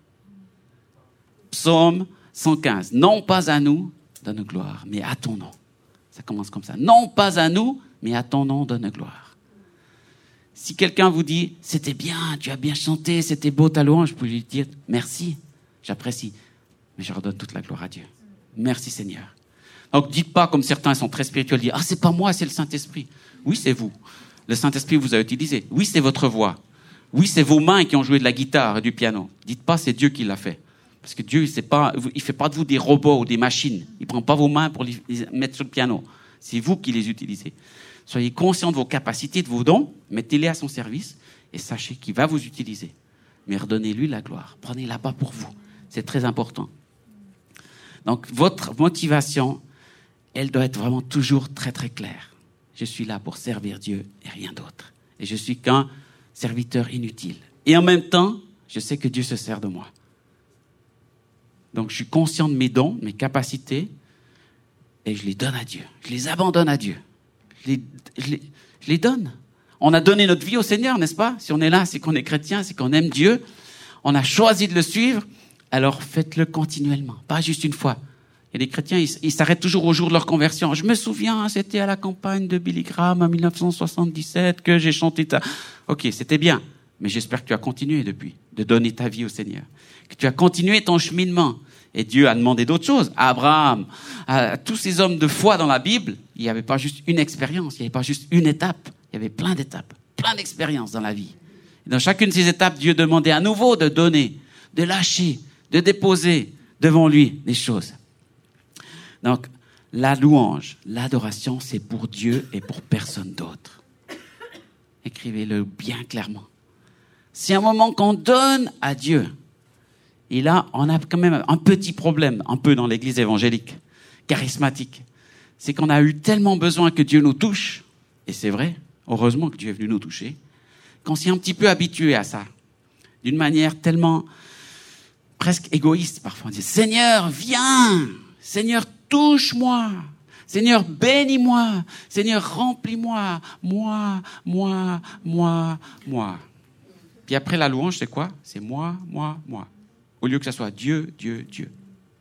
Psaume cent quinze. Non pas à nous, donne gloire, mais à ton nom. Ça commence comme ça. Non pas à nous, mais à ton nom, donne gloire. Si quelqu'un vous dit, c'était bien, tu as bien chanté, c'était beau ta louange, je peux lui dire, merci, j'apprécie, mais je redonne toute la gloire à Dieu. Merci, Seigneur. Donc, dites pas, comme certains sont très spirituels, dites, ah, c'est pas moi, c'est le Saint-Esprit. Oui, c'est vous. Le Saint-Esprit vous a utilisé. Oui, c'est votre voix. Oui, c'est vos mains qui ont joué de la guitare et du piano. Dites pas, c'est Dieu qui l'a fait. Parce que Dieu, il pas, il fait pas de vous des robots ou des machines. Il prend pas vos mains pour les mettre sur le piano. C'est vous qui les utilisez. Soyez conscients de vos capacités, de vos dons. Mettez-les à son service et sachez qu'il va vous utiliser. Mais redonnez-lui la gloire. Prenez-la pas pour vous. C'est très important. Donc, votre motivation, elle doit être vraiment toujours très, très claire. Je suis là pour servir Dieu et rien d'autre. Et je suis qu'un serviteur inutile. Et en même temps, je sais que Dieu se sert de moi. Donc, je suis conscient de mes dons, mes capacités, et je les donne à Dieu. Je les abandonne à Dieu. Je les, je les, je les donne. On a donné notre vie au Seigneur, n'est-ce pas? Si on est là, c'est qu'on est chrétien, c'est qu'on aime Dieu. On a choisi de le suivre, alors faites-le continuellement, pas juste une fois. Il y a des chrétiens, ils, ils s'arrêtent toujours au jour de leur conversion. Je me souviens, c'était à la campagne de Billy Graham en dix-neuf cent soixante-dix-sept que j'ai chanté ta... Ok, c'était bien, mais j'espère que tu as continué depuis de donner ta vie au Seigneur. Que tu as continué ton cheminement. Et Dieu a demandé d'autres choses. À Abraham, à tous ces hommes de foi dans la Bible, il n'y avait pas juste une expérience, il n'y avait pas juste une étape. Il y avait plein d'étapes, plein d'expériences dans la vie. Et dans chacune de ces étapes, Dieu demandait à nouveau de donner, de lâcher, de déposer devant lui les choses. Donc, la louange, l'adoration, c'est pour Dieu et pour personne d'autre. Écrivez-le bien clairement. C'est un moment qu'on donne à Dieu. Et là, on a quand même un petit problème, un peu dans l'église évangélique, charismatique. C'est qu'on a eu tellement besoin que Dieu nous touche, et c'est vrai, heureusement que Dieu est venu nous toucher, qu'on s'est un petit peu habitué à ça, d'une manière tellement presque égoïste parfois. On dit, Seigneur, viens, Seigneur, touche-moi, Seigneur, bénis-moi, Seigneur, remplis-moi, moi, moi, moi, moi. Puis après la louange, c'est quoi? C'est moi, moi, moi. Au lieu que ça soit Dieu, Dieu, Dieu.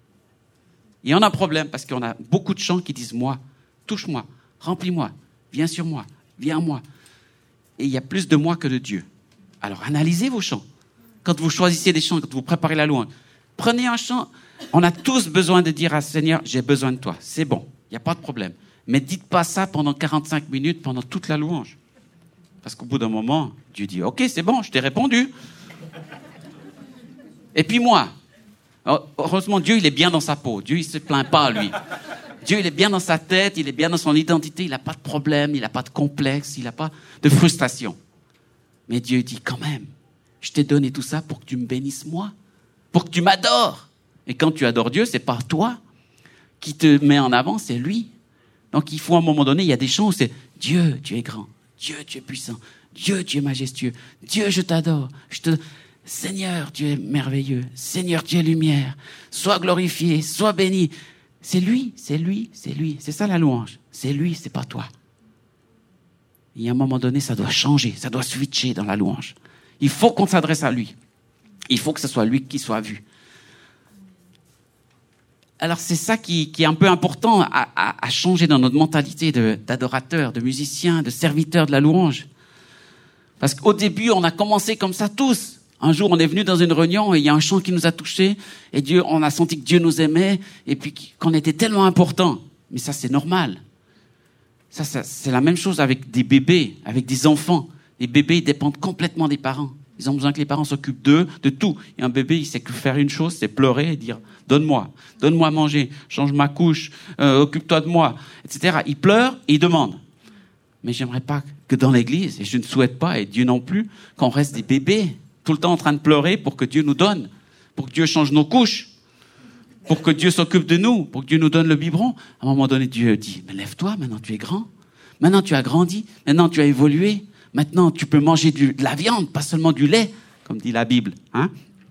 Et on a un problème parce qu'on a beaucoup de chants qui disent moi, touche-moi, remplis-moi, viens sur moi, viens à moi. Et il y a plus de moi que de Dieu. Alors analysez vos chants. Quand vous choisissez des chants, quand vous préparez la louange, prenez un chant. On a tous besoin de dire à Seigneur, j'ai besoin de toi. C'est bon, il n'y a pas de problème. Mais dites pas ça pendant quarante-cinq minutes, pendant toute la louange. Parce qu'au bout d'un moment, Dieu dit, ok, c'est bon, je t'ai répondu. Et puis moi. Heureusement, Dieu, il est bien dans sa peau. Dieu, il se plaint pas, lui. Dieu, il est bien dans sa tête, il est bien dans son identité, il n'a pas de problème, il n'a pas de complexe, il n'a pas de frustration. Mais Dieu dit quand même, je t'ai donné tout ça pour que tu me bénisses moi, pour que tu m'adores. Et quand tu adores Dieu, c'est pas toi qui te met en avant, c'est lui. Donc il faut à un moment donné, il y a des chants où c'est Dieu, tu es grand, Dieu, tu es puissant, Dieu, tu es majestueux, Dieu, je t'adore, je te... Seigneur, tu es merveilleux, Seigneur, tu es lumière, sois glorifié, sois béni. C'est lui, c'est lui, c'est lui. C'est ça la louange. C'est lui, c'est pas toi. Et à un moment donné, ça doit changer, ça doit switcher dans la louange. Il faut qu'on s'adresse à lui. Il faut que ce soit lui qui soit vu. Alors c'est ça qui, qui est un peu important à, à, à changer dans notre mentalité de, d'adorateur, de musicien, de serviteur de la louange. Parce qu'au début, on a commencé comme ça tous. Un jour, on est venu dans une réunion et il y a un chant qui nous a touchés et Dieu, on a senti que Dieu nous aimait et puis qu'on était tellement important. Mais ça, c'est normal. Ça, ça, c'est la même chose avec des bébés, avec des enfants. Les bébés, ils dépendent complètement des parents. Ils ont besoin que les parents s'occupent d'eux, de tout. Et un bébé, il sait que faire une chose, c'est pleurer et dire « Donne-moi, donne-moi à manger, change ma couche, euh, occupe-toi de moi, et cetera » Il pleure et il demande. Mais j'aimerais pas que dans l'église, et je ne souhaite pas, et Dieu non plus, qu'on reste des bébés tout le temps en train de pleurer pour que Dieu nous donne, pour que Dieu change nos couches, pour que Dieu s'occupe de nous, pour que Dieu nous donne le biberon. À un moment donné, Dieu dit, mais lève-toi, maintenant tu es grand, maintenant tu as grandi, maintenant tu as évolué, maintenant tu peux manger du, de la viande, pas seulement du lait, comme dit la Bible. Hein?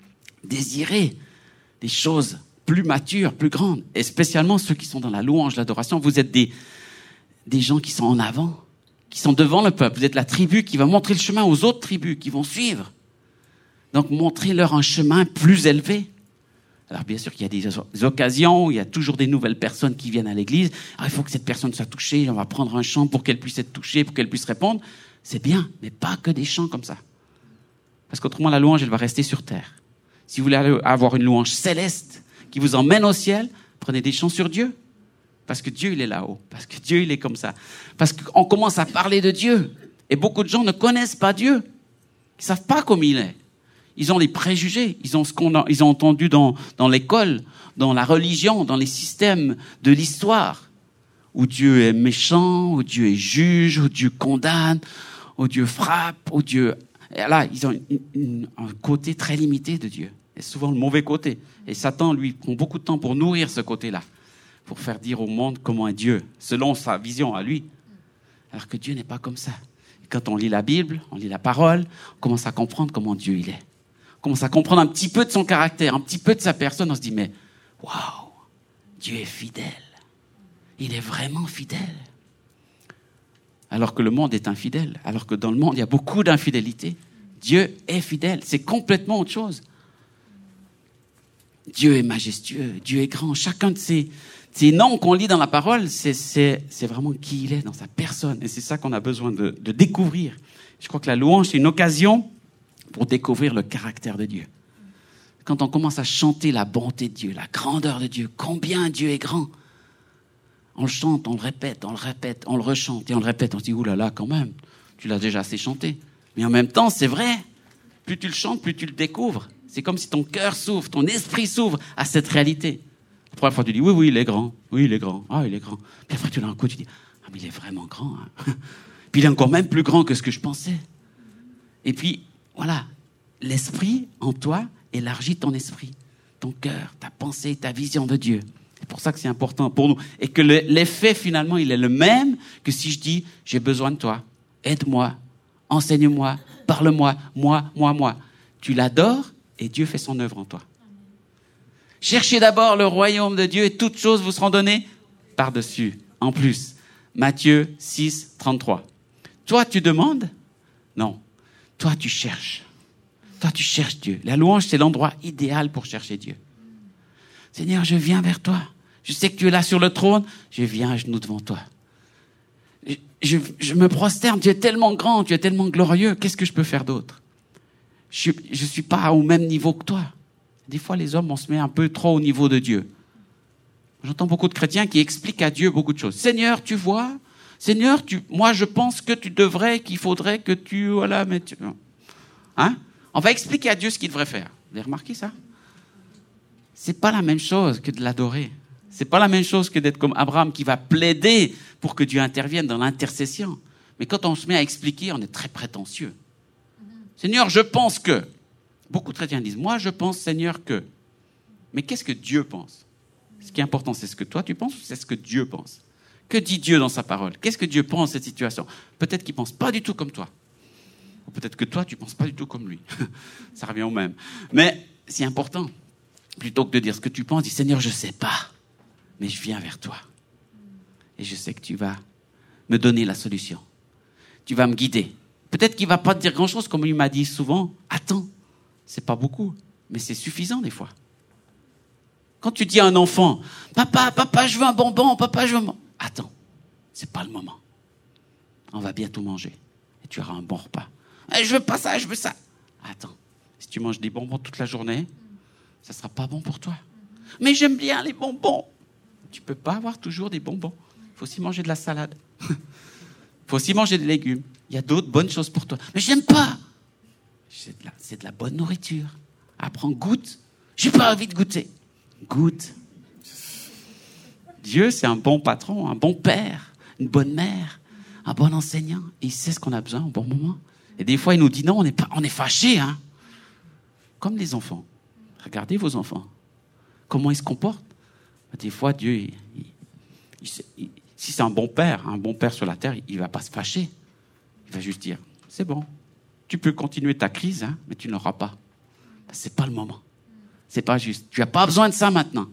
Désirer des choses plus matures, plus grandes, et spécialement ceux qui sont dans la louange, l'adoration. Vous êtes des, des gens qui sont en avant, qui sont devant le peuple. Vous êtes la tribu qui va montrer le chemin aux autres tribus, qui vont suivre. Donc, montrez-leur un chemin plus élevé. Alors, bien sûr qu'il y a des occasions où il y a toujours des nouvelles personnes qui viennent à l'église. Alors, il faut que cette personne soit touchée. On va prendre un chant pour qu'elle puisse être touchée, pour qu'elle puisse répondre. C'est bien, mais pas que des chants comme ça. Parce qu'autrement, la louange, elle va rester sur terre. Si vous voulez avoir une louange céleste qui vous emmène au ciel, prenez des chants sur Dieu. Parce que Dieu, il est là-haut. Parce que Dieu, il est comme ça. Parce qu'on commence à parler de Dieu. Et beaucoup de gens ne connaissent pas Dieu. Ils ne savent pas comment il est. Ils ont des préjugés, ils ont ce qu'on a, ils ont entendu dans, dans l'école, dans la religion, dans les systèmes de l'histoire, où Dieu est méchant, où Dieu est juge, où Dieu condamne, où Dieu frappe, où Dieu... Et là, ils ont une, une, un côté très limité de Dieu, et souvent le mauvais côté. Et Satan, lui, prend beaucoup de temps pour nourrir ce côté-là, pour faire dire au monde comment est Dieu, selon sa vision à lui. Alors que Dieu n'est pas comme ça. Et quand on lit la Bible, on lit la parole, on commence à comprendre comment Dieu il est. On commence à comprendre un petit peu de son caractère, un petit peu de sa personne, on se dit, mais waouh, Dieu est fidèle. Il est vraiment fidèle. Alors que le monde est infidèle, alors que dans le monde, il y a beaucoup d'infidélité. Dieu est fidèle, c'est complètement autre chose. Dieu est majestueux, Dieu est grand. Chacun de ces, ces noms qu'on lit dans la parole, c'est, c'est, c'est vraiment qui il est dans sa personne. Et c'est ça qu'on a besoin de, de découvrir. Je crois que la louange, c'est une occasion pour découvrir le caractère de Dieu. Quand on commence à chanter la bonté de Dieu, la grandeur de Dieu, combien Dieu est grand, on le chante, on le répète, on le répète, on le rechante et on le répète. On se dit, oulala, quand même, tu l'as déjà assez chanté. Mais en même temps, c'est vrai. Plus tu le chantes, plus tu le découvres. C'est comme si ton cœur s'ouvre, ton esprit s'ouvre à cette réalité. La première fois, tu dis, oui, oui, il est grand. Oui, il est grand. Ah, il est grand. Puis après, tu l'as un coup, tu dis, ah, mais il est vraiment grand. Hein. Puis il est encore même plus grand que ce que je pensais. Et puis, voilà, l'esprit en toi élargit ton esprit, ton cœur, ta pensée, ta vision de Dieu. C'est pour ça que c'est important pour nous. Et que le, l'effet, finalement, il est le même que si je dis, j'ai besoin de toi, aide-moi, enseigne-moi, parle-moi, moi, moi, moi. Tu l'adores et Dieu fait son œuvre en toi. Cherchez d'abord le royaume de Dieu et toutes choses vous seront données par-dessus. En plus, Matthieu six, trente-trois. Toi, tu demandes? Non. Toi, tu cherches. Toi, tu cherches Dieu. La louange, c'est l'endroit idéal pour chercher Dieu. Seigneur, je viens vers toi. Je sais que tu es là sur le trône. Je viens à genoux devant toi. Je, je, je me prosterne. Tu es tellement grand, tu es tellement glorieux. Qu'est-ce que je peux faire d'autre? Je ne suis pas au même niveau que toi. Des fois, les hommes, on se met un peu trop au niveau de Dieu. J'entends beaucoup de chrétiens qui expliquent à Dieu beaucoup de choses. Seigneur, tu vois? Seigneur, tu, moi, je pense que tu devrais, qu'il faudrait que tu... Voilà, mais tu... Hein? On va expliquer à Dieu ce qu'il devrait faire. Vous avez remarqué ça? c'est pas la même chose que de l'adorer. C'est pas la même chose que d'être comme Abraham qui va plaider pour que Dieu intervienne dans l'intercession. Mais quand on se met à expliquer, on est très prétentieux. Seigneur, je pense que. Beaucoup de chrétiens disent, moi je pense, Seigneur, que. Mais qu'est-ce que Dieu pense? Ce qui est important, c'est ce que toi tu penses ou c'est ce que Dieu pense? Que dit Dieu dans sa parole? Qu'est-ce que Dieu pense de cette situation? Peut-être qu'il ne pense pas du tout comme toi. Ou peut-être que toi, tu ne penses pas du tout comme lui. Ça revient au même. Mais c'est important. Plutôt que de dire ce que tu penses, dis, Seigneur, je ne sais pas. Mais je viens vers toi. Et je sais que tu vas me donner la solution. Tu vas me guider. Peut-être qu'il ne va pas te dire grand-chose, comme lui m'a dit souvent. Attends, ce n'est pas beaucoup, mais c'est suffisant des fois. Quand tu dis à un enfant, papa, papa, je veux un bonbon, papa, je veux un bonbon. Attends, ce n'est pas le moment. On va bientôt manger. Et tu auras un bon repas. Eh, je veux pas ça, je veux ça. Attends, si tu manges des bonbons toute la journée, ça ne sera pas bon pour toi. Mais j'aime bien les bonbons. Tu ne peux pas avoir toujours des bonbons. Il faut aussi manger de la salade. Il faut aussi manger des légumes. Il y a d'autres bonnes choses pour toi. Mais je n'aime pas. C'est de, la, c'est de la bonne nourriture. Apprends, goûte. Je n'ai pas envie de goûter. Goûte. Dieu, c'est un bon patron, un bon père, une bonne mère, un bon enseignant. Et il sait ce qu'on a besoin au bon moment. Et des fois, il nous dit non, on est, pas, on est fâchés. Hein. Comme les enfants. Regardez vos enfants. Comment ils se comportent. Des fois, Dieu, il, il, il, il, si c'est un bon père, un bon père sur la terre, il ne va pas se fâcher. Il va juste dire, c'est bon, tu peux continuer ta crise, hein, mais tu n'auras pas. Ce n'est pas le moment. Ce n'est pas juste. Tu n'as pas besoin de ça maintenant.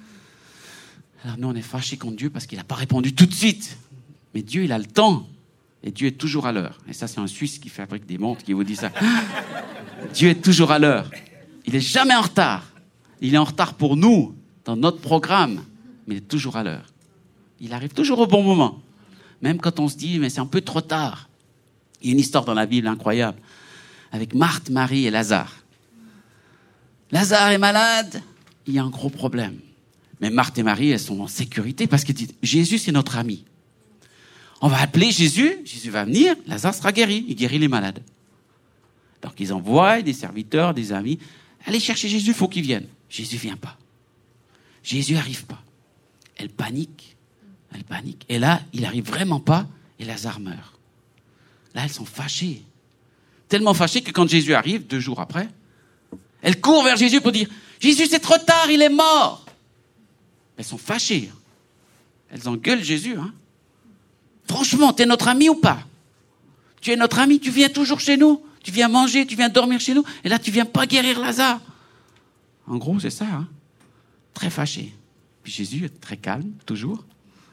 Alors nous, on est fâchés contre Dieu parce qu'il n'a pas répondu tout de suite. Mais Dieu, il a le temps. Et Dieu est toujours à l'heure. Et ça, c'est un Suisse qui fabrique des montres qui vous dit ça. Dieu est toujours à l'heure. Il n'est jamais en retard. Il est en retard pour nous, dans notre programme. Mais il est toujours à l'heure. Il arrive toujours au bon moment. Même quand on se dit, mais c'est un peu trop tard. Il y a une histoire dans la Bible incroyable. Avec Marthe, Marie et Lazare. Lazare est malade. Il y a un gros problème. Mais Marthe et Marie, elles sont en sécurité parce qu'elles disent, Jésus, c'est notre ami. On va appeler Jésus, Jésus va venir, Lazare sera guéri, il guérit les malades. Donc ils envoient des serviteurs, des amis, allez chercher Jésus, il faut qu'il vienne. Jésus ne vient pas. Jésus n'arrive pas. Elle panique, elle panique. Et là, il n'arrive vraiment pas et Lazare meurt. Là, elles sont fâchées. Tellement fâchées que quand Jésus arrive, deux jours après, elles courent vers Jésus pour dire, Jésus, c'est trop tard, il est mort. Elles sont fâchées. Elles engueulent Jésus. Hein. Franchement, tu es notre ami ou pas? Tu es notre ami, tu viens toujours chez nous. Tu viens manger, tu viens dormir chez nous. Et là, tu viens pas guérir Lazare. En gros, c'est ça. Hein. Très fâché. Puis Jésus est très calme, toujours.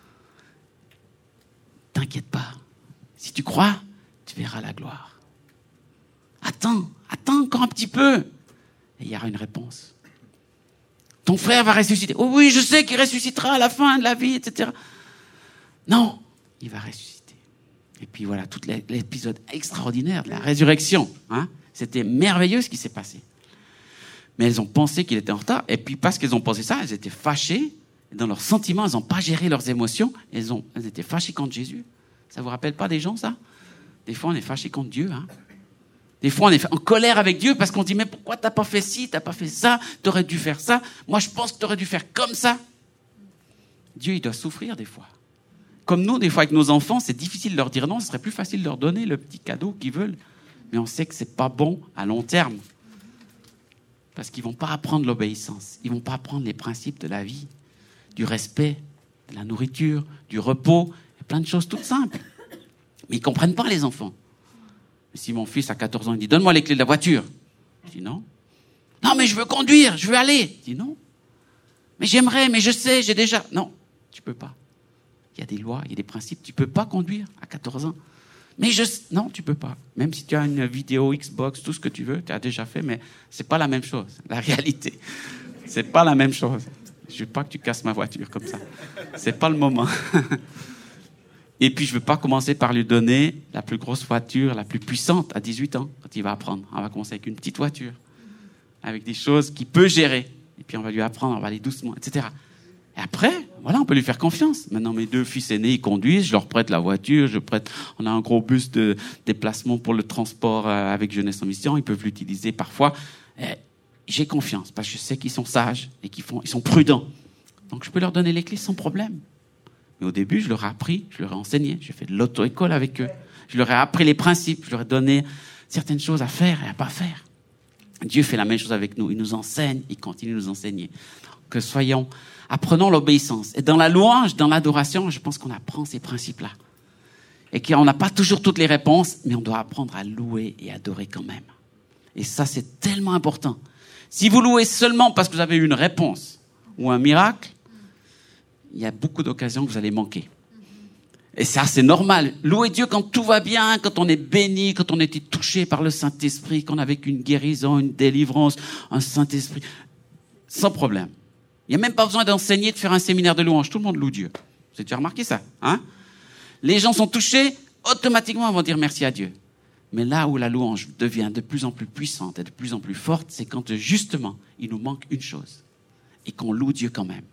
T'inquiète pas. Si tu crois, tu verras la gloire. Attends, attends encore un petit peu. Et il y aura une réponse. Ton frère va ressusciter. Oh oui, je sais qu'il ressuscitera à la fin de la vie, et cetera. Non, il va ressusciter. Et puis voilà, tout l'épisode extraordinaire de la résurrection. Hein, c'était merveilleux ce qui s'est passé. Mais elles ont pensé qu'il était en retard. Et puis parce qu'elles ont pensé ça, elles étaient fâchées. Et dans leurs sentiments, elles n'ont pas géré leurs émotions. Elles, ont, elles étaient fâchées contre Jésus. Ça vous rappelle pas des gens, ça? Des fois, on est fâché contre Dieu. Hein. Des fois, on est en colère avec Dieu parce qu'on dit, mais pourquoi t'as pas fait ci, t'as pas fait ça, t'aurais dû faire ça. Moi, je pense que t'aurais dû faire comme ça. Dieu, il doit souffrir des fois. Comme nous, des fois, avec nos enfants, c'est difficile de leur dire non. Ce serait plus facile de leur donner le petit cadeau qu'ils veulent. Mais on sait que c'est pas bon à long terme. Parce qu'ils vont pas apprendre l'obéissance. Ils vont pas apprendre les principes de la vie, du respect, de la nourriture, du repos, et plein de choses toutes simples. Mais ils comprennent pas, les enfants. Si mon fils a quatorze ans, il dit « Donne-moi les clés de la voiture ». Je dis « Non ». « Non, mais je veux conduire, je veux aller ». Je dis « Non ». « Mais j'aimerais, mais je sais, j'ai déjà… » Non, tu peux pas. Il y a des lois, il y a des principes. Tu peux pas conduire à quatorze ans. Mais je… Non, tu peux pas. Même si tu as une vidéo Xbox, tout ce que tu veux, tu as déjà fait, mais c'est pas la même chose. La réalité, c'est pas la même chose. Je veux pas que tu casses ma voiture comme ça. C'est pas le moment. Et puis, je ne veux pas commencer par lui donner la plus grosse voiture, la plus puissante, à dix-huit ans, quand il va apprendre. On va commencer avec une petite voiture, avec des choses qu'il peut gérer. Et puis, on va lui apprendre, on va aller doucement, et cetera. Et après, voilà, on peut lui faire confiance. Maintenant, mes deux fils aînés, ils conduisent, je leur prête la voiture, je prête... On a un gros bus de déplacement pour le transport avec Jeunesse en Mission, ils peuvent l'utiliser parfois. Et j'ai confiance parce que je sais qu'ils sont sages et qu'ils font, ils sont prudents. Donc, je peux leur donner les clés sans problème. Mais au début, je leur ai appris, je leur ai enseigné. J'ai fait de l'auto-école avec eux. Je leur ai appris les principes. Je leur ai donné certaines choses à faire et à pas faire. Dieu fait la même chose avec nous. Il nous enseigne, il continue de nous enseigner. Que soyons, apprenons l'obéissance. Et dans la louange, dans l'adoration, je pense qu'on apprend ces principes-là. Et qu'on n'a pas toujours toutes les réponses, mais on doit apprendre à louer et adorer quand même. Et ça, c'est tellement important. Si vous louez seulement parce que vous avez eu une réponse ou un miracle, il y a beaucoup d'occasions que vous allez manquer. Et ça, c'est normal. Louer Dieu quand tout va bien, quand on est béni, quand on a été touché par le Saint-Esprit, qu'on a vécu une guérison, une délivrance, un Saint-Esprit, sans problème. Il n'y a même pas besoin d'enseigner, de faire un séminaire de louange. Tout le monde loue Dieu. Vous avez déjà remarqué ça, hein? Les gens sont touchés, automatiquement, ils vont dire merci à Dieu. Mais là où la louange devient de plus en plus puissante et de plus en plus forte, c'est quand justement, il nous manque une chose. Et qu'on loue Dieu quand même.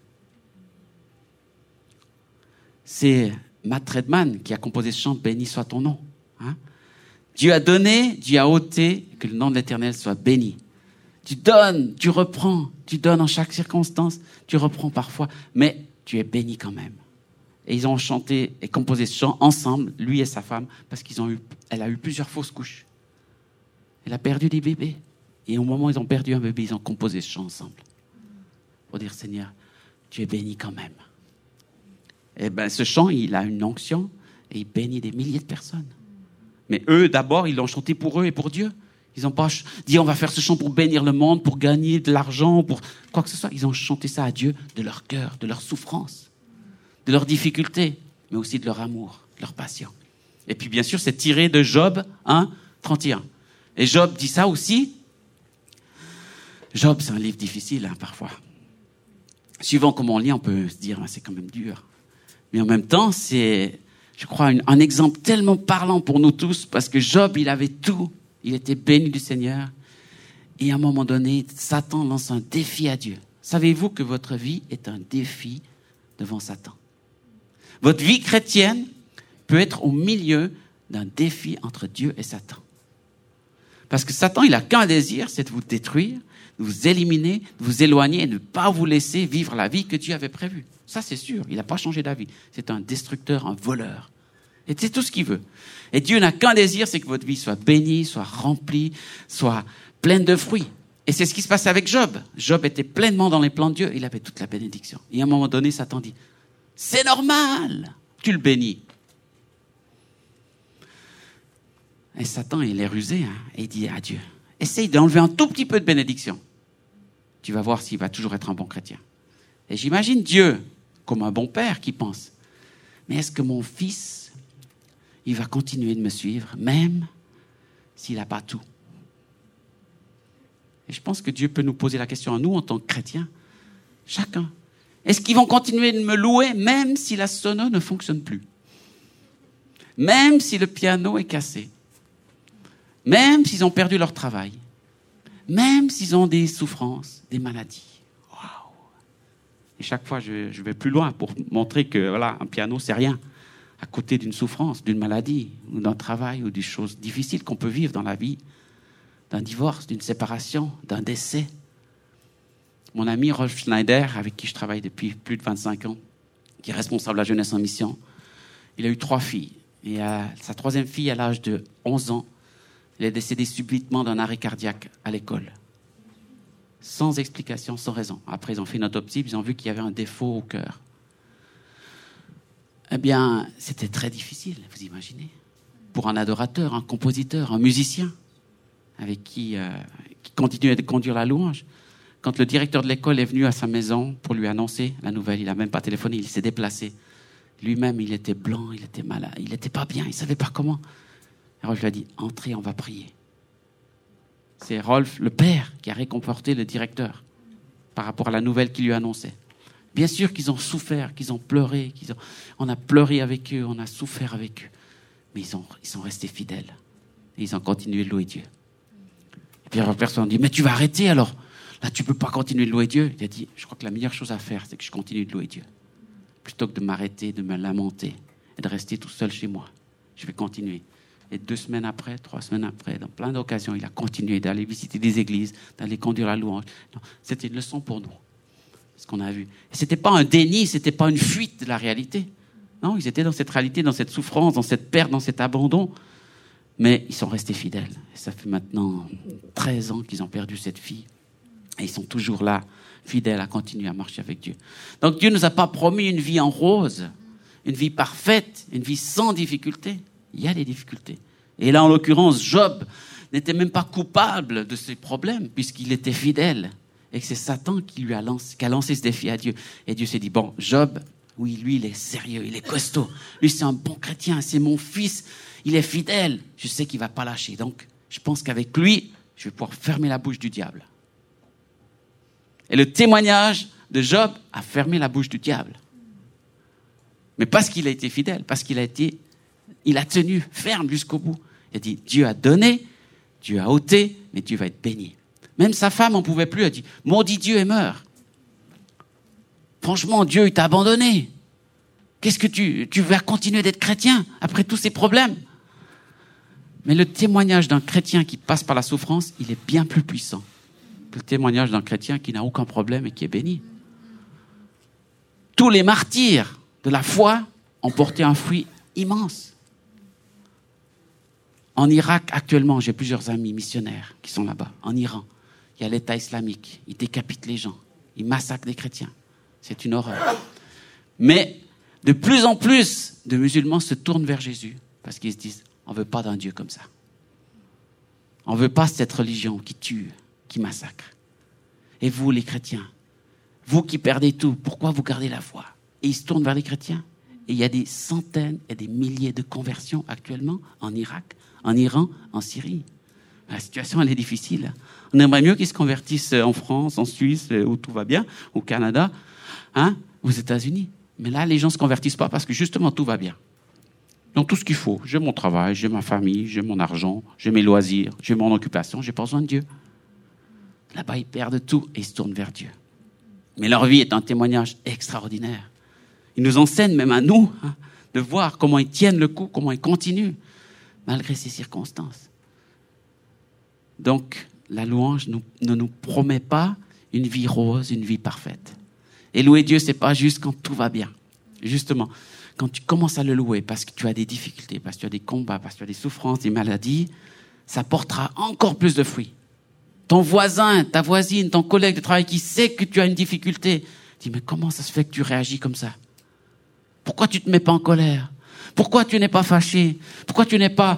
C'est Matt Redman qui a composé ce chant « Béni soit ton nom hein ». Dieu a donné, Dieu a ôté, que le nom de l'Éternel soit béni. Tu donnes, tu reprends, tu donnes en chaque circonstance, tu reprends parfois, mais tu es béni quand même. Et ils ont chanté et composé ce chant ensemble, lui et sa femme, parce qu'ils ont eu, elle a eu plusieurs fausses couches. Elle a perdu des bébés. Et au moment où ils ont perdu un bébé, ils ont composé ce chant ensemble. Pour dire, Seigneur, tu es béni quand même. Et ben, ce chant, il a une onction et il bénit des milliers de personnes. Mais eux, d'abord, ils l'ont chanté pour eux et pour Dieu. Ils n'ont pas dit, on va faire ce chant pour bénir le monde, pour gagner de l'argent, pour quoi que ce soit. Ils ont chanté ça à Dieu de leur cœur, de leur souffrance, de leurs difficultés, mais aussi de leur amour, de leur passion. Et puis, bien sûr, c'est tiré de Job un, trente et un. Et Job dit ça aussi. Job, c'est un livre difficile, hein, parfois. Suivant comment on lit, on peut se dire, ah, c'est quand même dur. Mais en même temps, c'est, je crois, une, un exemple tellement parlant pour nous tous, parce que Job, il avait tout. Il était béni du Seigneur. Et à un moment donné, Satan lance un défi à Dieu. Savez-vous que votre vie est un défi devant Satan? Votre vie chrétienne peut être au milieu d'un défi entre Dieu et Satan. Parce que Satan, il n'a qu'un désir, c'est de vous détruire, de vous éliminer, de vous éloigner et de ne pas vous laisser vivre la vie que Dieu avait prévue. Ça, c'est sûr. Il n'a pas changé d'avis. C'est un destructeur, un voleur. Et c'est tout ce qu'il veut. Et Dieu n'a qu'un désir, c'est que votre vie soit bénie, soit remplie, soit pleine de fruits. Et c'est ce qui se passait avec Job. Job était pleinement dans les plans de Dieu. Il avait toute la bénédiction. Et à un moment donné, Satan dit, c'est normal, tu le bénis. Et Satan, il est rusé, hein, et il dit à Dieu, essaye d'enlever un tout petit peu de bénédiction. Tu vas voir s'il va toujours être un bon chrétien. Et j'imagine Dieu comme un bon père qui pense, mais est-ce que mon fils, il va continuer de me suivre, même s'il n'a pas tout? Et je pense que Dieu peut nous poser la question à nous en tant que chrétiens, chacun. Est-ce qu'ils vont continuer de me louer même si la sono ne fonctionne plus? Même si le piano est cassé? Même s'ils ont perdu leur travail? Même s'ils ont des souffrances, des maladies? Waouh! Et chaque fois, je, je vais plus loin pour montrer que voilà, un piano, c'est rien. À côté d'une souffrance, d'une maladie, ou d'un travail, ou des choses difficiles qu'on peut vivre dans la vie, d'un divorce, d'une séparation, d'un décès. Mon ami Rolf Schneider, avec qui je travaille depuis plus de vingt-cinq ans, qui est responsable de la jeunesse en mission, il a eu trois filles. Et à sa troisième fille, à l'âge de onze ans, il est décédé subitement d'un arrêt cardiaque à l'école. Sans explication, sans raison. Après, ils ont fait une autopsie, ils ont vu qu'il y avait un défaut au cœur. Eh bien, c'était très difficile, vous imaginez, pour un adorateur, un compositeur, un musicien, avec qui, euh, qui continuait de conduire la louange. Quand le directeur de l'école est venu à sa maison pour lui annoncer la nouvelle, il n'a même pas téléphoné, il s'est déplacé. Lui-même, il était blanc, il était malade, il n'était pas bien, il ne savait pas comment. Et Rolf lui a dit, entrez, on va prier. C'est Rolf, le père, qui a réconforté le directeur par rapport à la nouvelle qu'il lui annonçait. Bien sûr qu'ils ont souffert, qu'ils ont pleuré, qu'ils ont... on a pleuré avec eux, on a souffert avec eux. Mais ils, ont... ils sont restés fidèles. Et ils ont continué de louer Dieu. Et puis la personne dit, mais tu vas arrêter alors. Là, tu ne peux pas continuer de louer Dieu. Il a dit, je crois que la meilleure chose à faire, c'est que je continue de louer Dieu. Plutôt que de m'arrêter, de me lamenter et de rester tout seul chez moi. Je vais continuer. Et deux semaines après, trois semaines après, dans plein d'occasions, il a continué d'aller visiter des églises, d'aller conduire la louange. Non, c'était une leçon pour nous, ce qu'on a vu. Et c'était pas un déni, c'était pas une fuite de la réalité. Non, ils étaient dans cette réalité, dans cette souffrance, dans cette perte, dans cet abandon. Mais ils sont restés fidèles. Et ça fait maintenant treize ans qu'ils ont perdu cette fille. Et ils sont toujours là, fidèles à continuer à marcher avec Dieu. Donc Dieu ne nous a pas promis une vie en rose, une vie parfaite, une vie sans difficulté. Il y a des difficultés. Et là, en l'occurrence, Job n'était même pas coupable de ses problèmes, puisqu'il était fidèle. Et que c'est Satan qui lui a lancé, qui a lancé ce défi à Dieu. Et Dieu s'est dit, bon, Job, oui, lui, il est sérieux, il est costaud. Lui, c'est un bon chrétien, c'est mon fils. Il est fidèle. Je sais qu'il ne va pas lâcher. Donc, je pense qu'avec lui, je vais pouvoir fermer la bouche du diable. Et le témoignage de Job a fermé la bouche du diable. Mais parce qu'il a été fidèle, parce qu'il a été, il a tenu ferme jusqu'au bout. Il a dit, Dieu a donné, Dieu a ôté, mais Dieu va être béni. Même sa femme n'en pouvait plus. Elle a dit, maudit Dieu et meurt. Franchement, Dieu, il t'a abandonné. Qu'est-ce que tu, tu vas continuer d'être chrétien après tous ces problèmes? Mais le témoignage d'un chrétien qui passe par la souffrance, il est bien plus puissant que le témoignage d'un chrétien qui n'a aucun problème et qui est béni. Tous les martyrs de la foi ont porté un fruit immense. En Irak, actuellement, j'ai plusieurs amis missionnaires qui sont là-bas. En Iran, il y a l'État islamique. Ils décapitent les gens. Ils massacrent des chrétiens. C'est une horreur. Mais de plus en plus de musulmans se tournent vers Jésus parce qu'ils se disent, on ne veut pas d'un Dieu comme ça. On ne veut pas cette religion qui tue, qui massacre. Et vous, les chrétiens, vous qui perdez tout, pourquoi vous gardez la foi? Et ils se tournent vers les chrétiens. Et il y a des centaines et des milliers de conversions actuellement en Irak, en Iran, en Syrie. La situation, elle est difficile. On aimerait mieux qu'ils se convertissent en France, en Suisse, où tout va bien, au Canada, hein, aux États-Unis. Mais là, les gens ne se convertissent pas parce que justement, tout va bien. Ils ont tout ce qu'il faut. J'ai mon travail, j'ai ma famille, j'ai mon argent, j'ai mes loisirs, j'ai mon occupation, j'ai pas besoin de Dieu. Là-bas, ils perdent tout et ils se tournent vers Dieu. Mais leur vie est un témoignage extraordinaire. Ils nous enseignent, même à nous, hein, de voir comment ils tiennent le coup, comment ils continuent, malgré ces circonstances. Donc, la louange nous, ne nous promet pas une vie rose, une vie parfaite. Et louer Dieu, c'est pas juste quand tout va bien. Justement, quand tu commences à le louer parce que tu as des difficultés, parce que tu as des combats, parce que tu as des souffrances, des maladies, ça portera encore plus de fruits. Ton voisin, ta voisine, ton collègue de travail qui sait que tu as une difficulté, dit, mais comment ça se fait que tu réagis comme ça? Pourquoi tu ne te mets pas en colère? Pourquoi tu n'es pas fâché? Pourquoi tu n'es pas...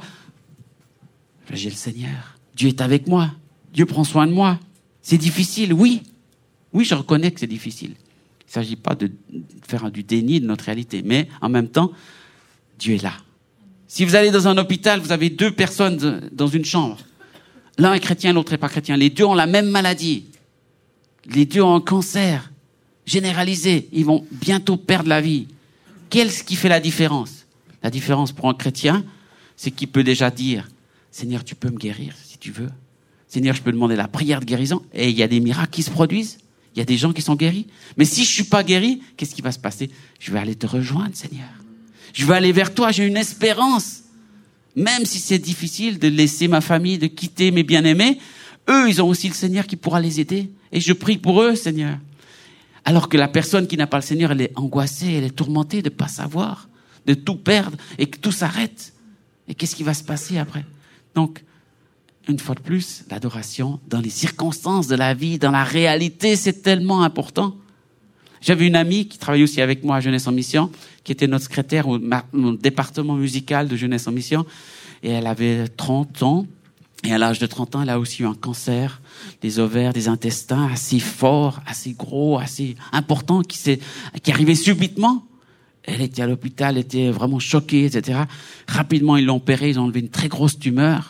J'ai le Seigneur. Dieu est avec moi. Dieu prend soin de moi. C'est difficile, oui. Oui, je reconnais que c'est difficile. Il ne s'agit pas de faire du déni de notre réalité, mais en même temps, Dieu est là. Si vous allez dans un hôpital, vous avez deux personnes dans une chambre. L'un est chrétien, l'autre n'est pas chrétien. Les deux ont la même maladie. Les deux ont un cancer généralisé. Ils vont bientôt perdre la vie. Qu'est-ce qui fait la différence? La différence pour un chrétien, c'est qu'il peut déjà dire, Seigneur, tu peux me guérir si tu veux. Seigneur, je peux demander la prière de guérison. Et il y a des miracles qui se produisent. Il y a des gens qui sont guéris. Mais si je ne suis pas guéri, qu'est-ce qui va se passer? Je vais aller te rejoindre, Seigneur. Je vais aller vers toi, j'ai une espérance. Même si c'est difficile de laisser ma famille, de quitter mes bien-aimés, eux, ils ont aussi le Seigneur qui pourra les aider. Et je prie pour eux, Seigneur. Alors que la personne qui n'a pas le Seigneur, elle est angoissée, elle est tourmentée de ne pas savoir, de tout perdre et que tout s'arrête. Et qu'est-ce qui va se passer après? Donc, une fois de plus, l'adoration dans les circonstances de la vie, dans la réalité, c'est tellement important. J'avais une amie qui travaillait aussi avec moi à Jeunesse en Mission, qui était notre secrétaire au, au département musical de Jeunesse en Mission. Et elle avait trente ans. Et à l'âge de trente ans, elle a aussi eu un cancer des ovaires, des intestins assez fort, assez gros, assez important, qui, s'est, qui arrivait subitement. Elle était à l'hôpital, elle était vraiment choquée, et cetera. Rapidement, ils l'ont opérée, ils ont enlevé une très grosse tumeur.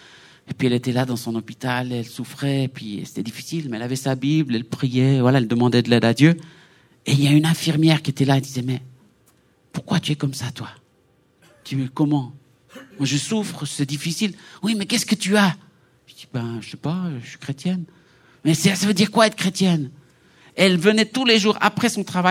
Et puis elle était là dans son hôpital, elle souffrait, et puis c'était difficile, mais elle avait sa Bible, elle priait, voilà, elle demandait de l'aide à Dieu. Et il y a une infirmière qui était là, elle disait, mais pourquoi tu es comme ça, toi? Je dis, mais comment? Moi, je souffre, c'est difficile. Oui, mais qu'est-ce que tu as? Je dis, ben, je sais pas, je suis chrétienne. Mais ça veut dire quoi être chrétienne? Elle venait tous les jours, après son travail,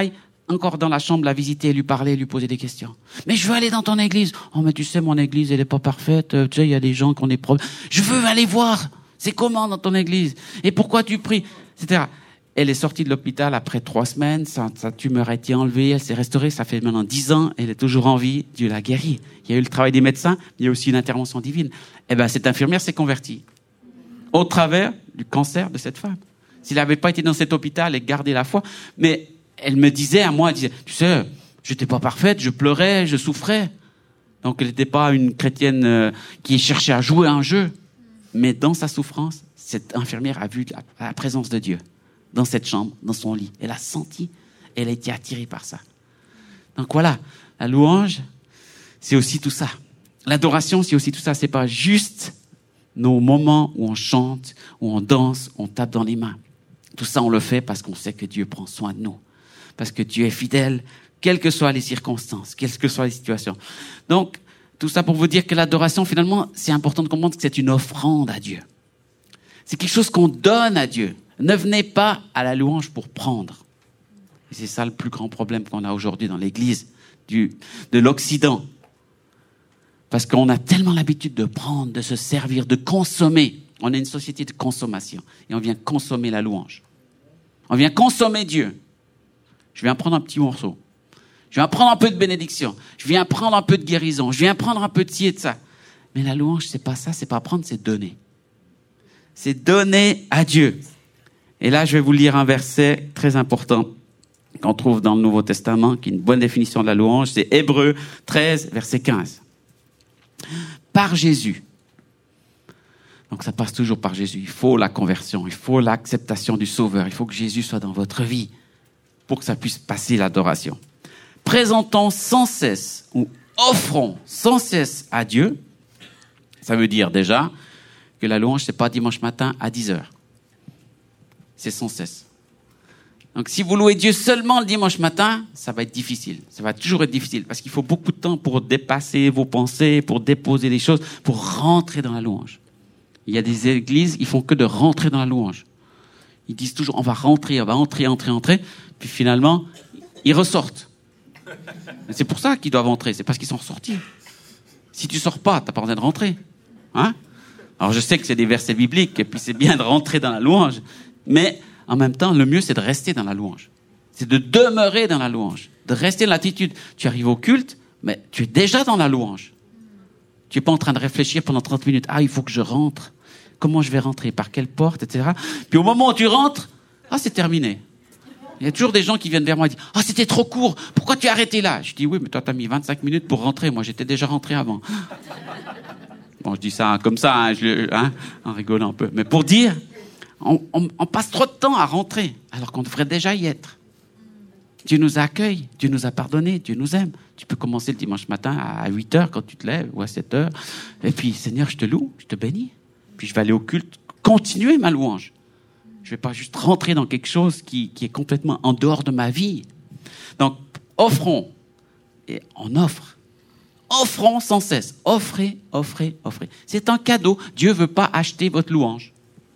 encore dans la chambre la visiter, lui parler, lui poser des questions. Mais je veux aller dans ton église. Oh, mais tu sais, mon église, elle est pas parfaite. Tu sais, il y a des gens qui ont des problèmes. Je veux aller voir. C'est comment dans ton église? Et pourquoi tu pries? et cetera. Elle est sortie de l'hôpital après trois semaines. Sa, sa tumeur a été enlevée. Elle s'est restaurée. Ça fait maintenant dix ans. Elle est toujours en vie. Dieu l'a guérie. Il y a eu le travail des médecins. Il y a aussi une intervention divine. Eh ben, cette infirmière s'est convertie. Au travers du cancer de cette femme. S'il n'avait pas été dans cet hôpital et gardé la foi, mais elle me disait à moi, elle disait, tu sais, j'étais pas parfaite, je pleurais, je souffrais. Donc elle n'était pas une chrétienne euh, qui cherchait à jouer à un jeu. Mais dans sa souffrance, cette infirmière a vu la, la présence de Dieu dans cette chambre, dans son lit. Elle a senti, elle a été attirée par ça. Donc voilà, la louange, c'est aussi tout ça. L'adoration, c'est aussi tout ça. C'est pas juste nos moments où on chante, où on danse, où on tape dans les mains. Tout ça, on le fait parce qu'on sait que Dieu prend soin de nous. Parce que Dieu est fidèle, quelles que soient les circonstances, quelles que soient les situations. Donc, tout ça pour vous dire que l'adoration, finalement, c'est important de comprendre que c'est une offrande à Dieu. C'est quelque chose qu'on donne à Dieu. Ne venez pas à la louange pour prendre. Et c'est ça le plus grand problème qu'on a aujourd'hui dans l'Église du, de l'Occident. Parce qu'on a tellement l'habitude de prendre, de se servir, de consommer. On est une société de consommation. Et on vient consommer la louange. On vient consommer Dieu. Je viens prendre un petit morceau. Je viens prendre un peu de bénédiction. Je viens prendre un peu de guérison. Je viens prendre un peu de ci et de ça. Mais la louange, c'est pas ça. C'est pas prendre, c'est donner. C'est donner à Dieu. Et là, je vais vous lire un verset très important qu'on trouve dans le Nouveau Testament, qui est une bonne définition de la louange. C'est Hébreux treize, verset quinze. Par Jésus. Donc ça passe toujours par Jésus. Il faut la conversion. Il faut l'acceptation du Sauveur. Il faut que Jésus soit dans votre vie pour que ça puisse passer l'adoration. Présentons sans cesse ou offrons sans cesse à Dieu. Ça veut dire déjà que la louange, c'est pas dimanche matin à dix heures. C'est sans cesse. Donc si vous louez Dieu seulement le dimanche matin, ça va être difficile. Ça va toujours être difficile parce qu'il faut beaucoup de temps pour dépasser vos pensées, pour déposer des choses, pour rentrer dans la louange. Il y a des églises, ils font que de rentrer dans la louange. Ils disent toujours, on va rentrer, on va entrer, entrer, entrer. Puis finalement, ils ressortent. Et c'est pour ça qu'ils doivent entrer, c'est parce qu'ils sont ressortis. Si tu sors pas, t'as pas besoin de rentrer. Hein? Alors je sais que c'est des versets bibliques, et puis c'est bien de rentrer dans la louange. Mais en même temps, le mieux, c'est de rester dans la louange. C'est de demeurer dans la louange. De rester dans l'attitude. Tu arrives au culte, mais tu es déjà dans la louange. Tu n'es pas en train de réfléchir pendant trente minutes. Ah, il faut que je rentre. Comment je vais rentrer? Par quelle porte, et cetera. Puis au moment où tu rentres, ah, c'est terminé. Il y a toujours des gens qui viennent vers moi et disent « Ah, c'était trop court. Pourquoi tu as arrêté là ?» Je dis « Oui, mais toi, tu as mis vingt-cinq minutes pour rentrer. Moi, j'étais déjà rentré avant. » Bon, je dis ça hein, comme ça, hein, je, hein, en rigolant un peu. Mais pour dire, on, on, on passe trop de temps à rentrer, alors qu'on devrait déjà y être. Dieu nous accueille, Dieu nous a pardonné, Dieu nous aime. Tu peux commencer le dimanche matin à huit heures quand tu te lèves, ou à sept heures. Et puis, Seigneur, je te loue, je te bénis. Puis je vais aller au culte, continuer ma louange. Je ne vais pas juste rentrer dans quelque chose qui, qui est complètement en dehors de ma vie. Donc, offrons. Et on offre. Offrons sans cesse. Offrez, offrez, offrez. C'est un cadeau. Dieu ne veut pas acheter votre louange.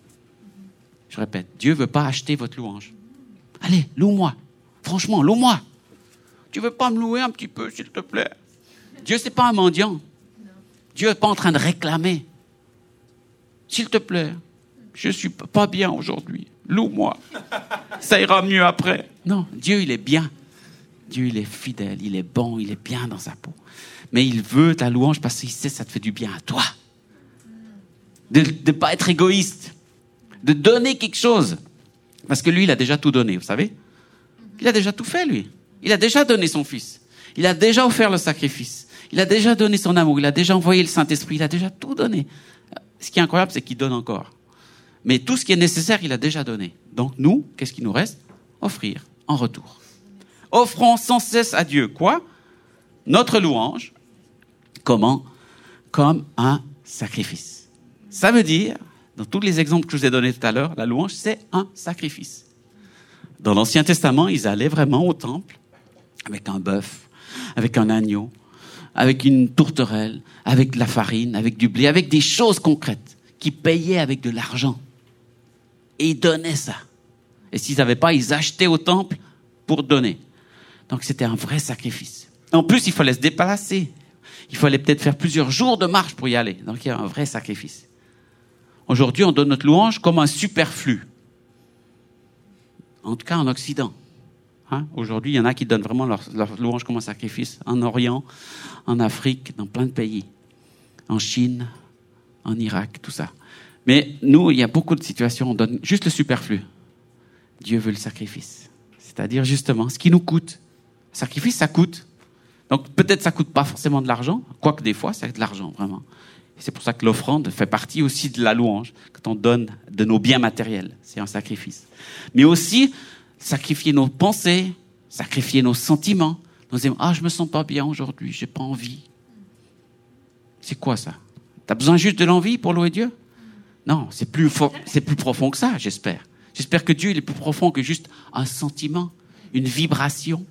Je répète, Dieu ne veut pas acheter votre louange. Allez, loue-moi. Franchement, loue-moi. Tu ne veux pas me louer un petit peu, s'il te plaît? Dieu, ce n'est pas un mendiant. Dieu n'est pas en train de réclamer. S'il te plaît, je ne suis pas bien aujourd'hui. Loue-moi. Ça ira mieux après. Non, Dieu, il est bien. Dieu, il est fidèle, il est bon, il est bien dans sa peau. Mais il veut ta louange parce qu'il sait que ça te fait du bien à toi. De ne pas être égoïste. De donner quelque chose. Parce que lui, il a déjà tout donné, vous savez. Il a déjà tout fait, lui. Il a déjà donné son fils. Il a déjà offert le sacrifice. Il a déjà donné son amour. Il a déjà envoyé le Saint-Esprit. Il a déjà tout donné. Ce qui est incroyable, c'est qu'il donne encore. Mais tout ce qui est nécessaire, il a déjà donné. Donc nous, qu'est-ce qui nous reste? Offrir en retour. Offrons sans cesse à Dieu, quoi? Notre louange. Comment? Comme un sacrifice. Ça veut dire, dans tous les exemples que je vous ai donnés tout à l'heure, la louange, c'est un sacrifice. Dans l'Ancien Testament, ils allaient vraiment au temple avec un bœuf, avec un agneau, avec une tourterelle, avec de la farine, avec du blé, avec des choses concrètes, qui payaient avec de l'argent. Et ils donnaient ça. Et s'ils n'avaient pas, ils achetaient au temple pour donner. Donc c'était un vrai sacrifice. En plus, il fallait se déplacer. Il fallait peut-être faire plusieurs jours de marche pour y aller. Donc il y a un vrai sacrifice. Aujourd'hui, on donne notre louange comme un superflu. En tout cas, en Occident. Hein? Aujourd'hui, il y en a qui donnent vraiment leur, leur louange comme un sacrifice. En Orient, en Afrique, dans plein de pays. En Chine, en Irak, tout ça. Mais nous, il y a beaucoup de situations, on donne juste le superflu. Dieu veut le sacrifice. C'est-à-dire justement ce qui nous coûte. Le sacrifice, ça coûte. Donc peut-être ça coûte pas forcément de l'argent, quoique des fois, c'est de l'argent, vraiment. Et c'est pour ça que l'offrande fait partie aussi de la louange, quand on donne de nos biens matériels. C'est un sacrifice. Mais aussi, sacrifier nos pensées, sacrifier nos sentiments. Nous disons, ah, je me sens pas bien aujourd'hui, j'ai pas envie. C'est quoi ça? T'as besoin juste de l'envie pour louer Dieu? Non, c'est plus fort, c'est plus profond que ça, j'espère. J'espère que Dieu il est plus profond que juste un sentiment, une vibration.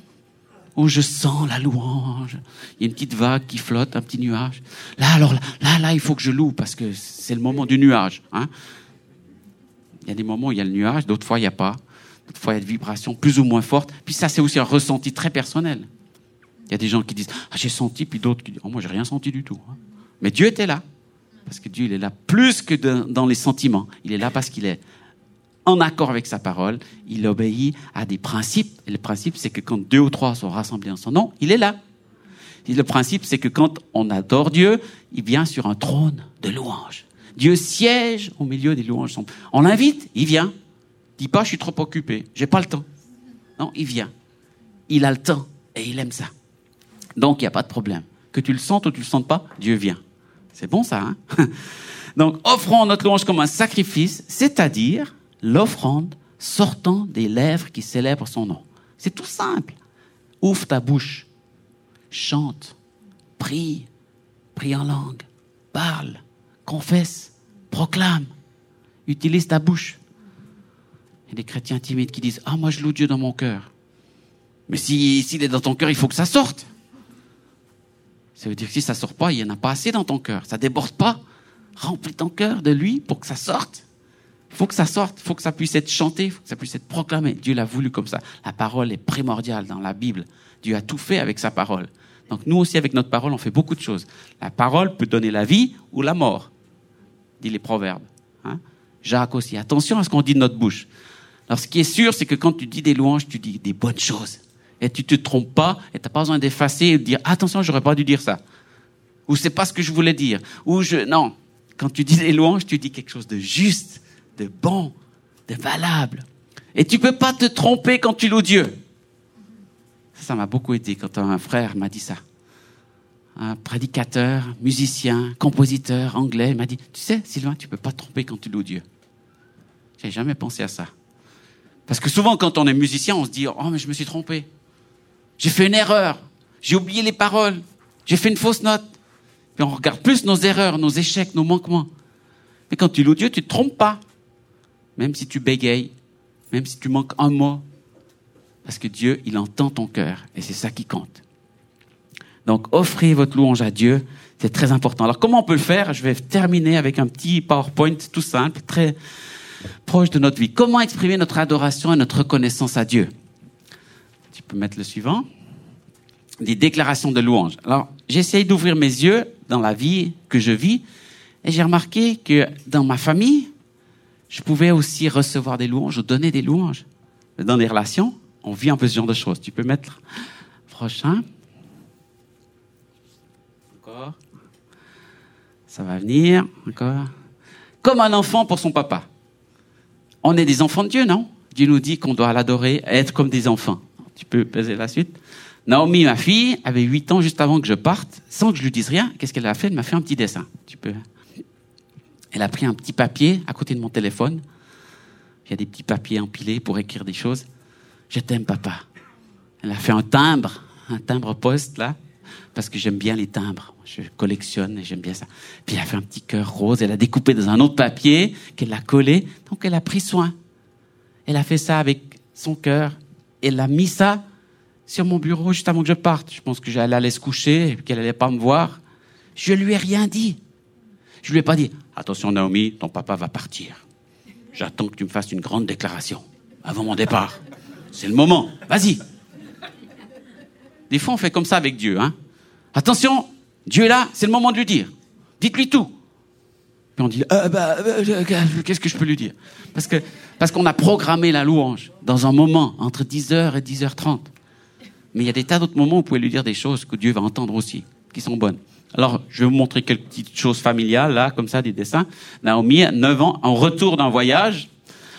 Où je sens la louange. Il y a une petite vague qui flotte, un petit nuage. Là, alors, là, là, là, il faut que je loue parce que c'est le moment du nuage. Hein. Il y a des moments où il y a le nuage, d'autres fois, il n'y a pas. D'autres fois, il y a des vibrations plus ou moins fortes. Puis ça, c'est aussi un ressenti très personnel. Il y a des gens qui disent « Ah, j'ai senti », puis d'autres qui disent « Oh, moi, j'ai rien senti du tout. » Mais Dieu était là. Parce que Dieu, il est là plus que de, dans les sentiments. Il est là parce qu'il est en accord avec sa parole, il obéit à des principes. Et le principe, c'est que quand deux ou trois sont rassemblés en son nom, il est là. Et le principe, c'est que quand on adore Dieu, il vient sur un trône de louanges. Dieu siège au milieu des louanges. On l'invite, il vient. Il dit pas, je suis trop occupé, j'ai pas le temps. Non, il vient. Il a le temps et il aime ça. Donc, il n'y a pas de problème. Que tu le sentes ou tu le sentes pas, Dieu vient. C'est bon ça, hein? Donc, offrons notre louange comme un sacrifice, c'est-à-dire l'offrande sortant des lèvres qui célèbrent son nom. C'est tout simple. Ouvre ta bouche, chante, prie, prie en langue, parle, confesse, proclame, utilise ta bouche. Il y a des chrétiens timides qui disent « Ah, moi je loue Dieu dans mon cœur. » Mais si, s'il est dans ton cœur, il faut que ça sorte. Ça veut dire que si ça ne sort pas, il n'y en a pas assez dans ton cœur. Ça ne déborde pas. Remplis ton cœur de lui pour que ça sorte. Il faut que ça sorte, il faut que ça puisse être chanté, il faut que ça puisse être proclamé. Dieu l'a voulu comme ça. La parole est primordiale dans la Bible. Dieu a tout fait avec sa parole. Donc nous aussi, avec notre parole, on fait beaucoup de choses. La parole peut donner la vie ou la mort, dit les proverbes. Hein? Jacques aussi. Attention à ce qu'on dit de notre bouche. Alors ce qui est sûr, c'est que quand tu dis des louanges, tu dis des bonnes choses. Et tu te trompes pas, et tu n'as pas besoin d'effacer et de dire « Attention, j'aurais pas dû dire ça. » Ou « C'est pas ce que je voulais dire. » Ou je... Non, quand tu dis des louanges, tu dis quelque chose de juste, de bon, de valable. Et tu peux pas te tromper quand tu loues Dieu. Ça m'a beaucoup aidé quand un frère m'a dit ça. Un prédicateur, musicien, compositeur anglais m'a dit « Tu sais, Sylvain, tu peux pas te tromper quand tu loues Dieu. » J'ai jamais pensé à ça. Parce que souvent, quand on est musicien, on se dit « Oh, mais je me suis trompé. J'ai fait une erreur. J'ai oublié les paroles. J'ai fait une fausse note. » Puis on regarde plus nos erreurs, nos échecs, nos manquements. Mais quand tu loues Dieu, tu te trompes pas. Même si tu bégayes, même si tu manques un mot. Parce que Dieu, il entend ton cœur. Et c'est ça qui compte. Donc, offrez votre louange à Dieu. C'est très important. Alors, comment on peut le faire? Je vais terminer avec un petit PowerPoint tout simple, très proche de notre vie. Comment exprimer notre adoration et notre reconnaissance à Dieu? Tu peux mettre le suivant. Des déclarations de louange. Alors, j'essaye d'ouvrir mes yeux dans la vie que je vis. Et j'ai remarqué que dans ma famille, je pouvais aussi recevoir des louanges ou donner des louanges. Dans les relations, on vit un peu ce genre de choses. Tu peux mettre prochain. Encore. Ça va venir. Encore. Comme un enfant pour son papa. On est des enfants de Dieu, non? Dieu nous dit qu'on doit l'adorer, être comme des enfants. Tu peux peser la suite. Naomi, ma fille, avait huit ans juste avant que je parte. Sans que je lui dise rien, qu'est-ce qu'elle a fait? Elle m'a fait un petit dessin. Tu peux... Elle a pris un petit papier à côté de mon téléphone. Il y a des petits papiers empilés pour écrire des choses. Je t'aime, papa. Elle a fait un timbre, un timbre poste, là, parce que j'aime bien les timbres. Je collectionne et j'aime bien ça. Puis elle a fait un petit cœur rose. Elle a découpé dans un autre papier qu'elle a collé. Donc elle a pris soin. Elle a fait ça avec son cœur. Elle a mis ça sur mon bureau juste avant que je parte. Je pense que j'allais aller se coucher et qu'elle allait pas me voir. Je lui ai rien dit. Je lui ai pas dit « Attention Naomi, ton papa va partir. J'attends que tu me fasses une grande déclaration avant mon départ. C'est le moment. Vas-y. » Des fois, on fait comme ça avec Dieu. Hein. Attention, Dieu est là, c'est le moment de lui dire. Dites-lui tout. Puis on dit, euh, bah, euh, qu'est-ce que je peux lui dire? Parce que parce qu'on a programmé la louange dans un moment entre dix heures et dix heures trente. Mais il y a des tas d'autres moments où vous pouvez lui dire des choses que Dieu va entendre aussi, qui sont bonnes. Alors, je vais vous montrer quelques petites choses familiales, là, comme ça, des dessins. Naomi, neuf ans, en retour d'un voyage.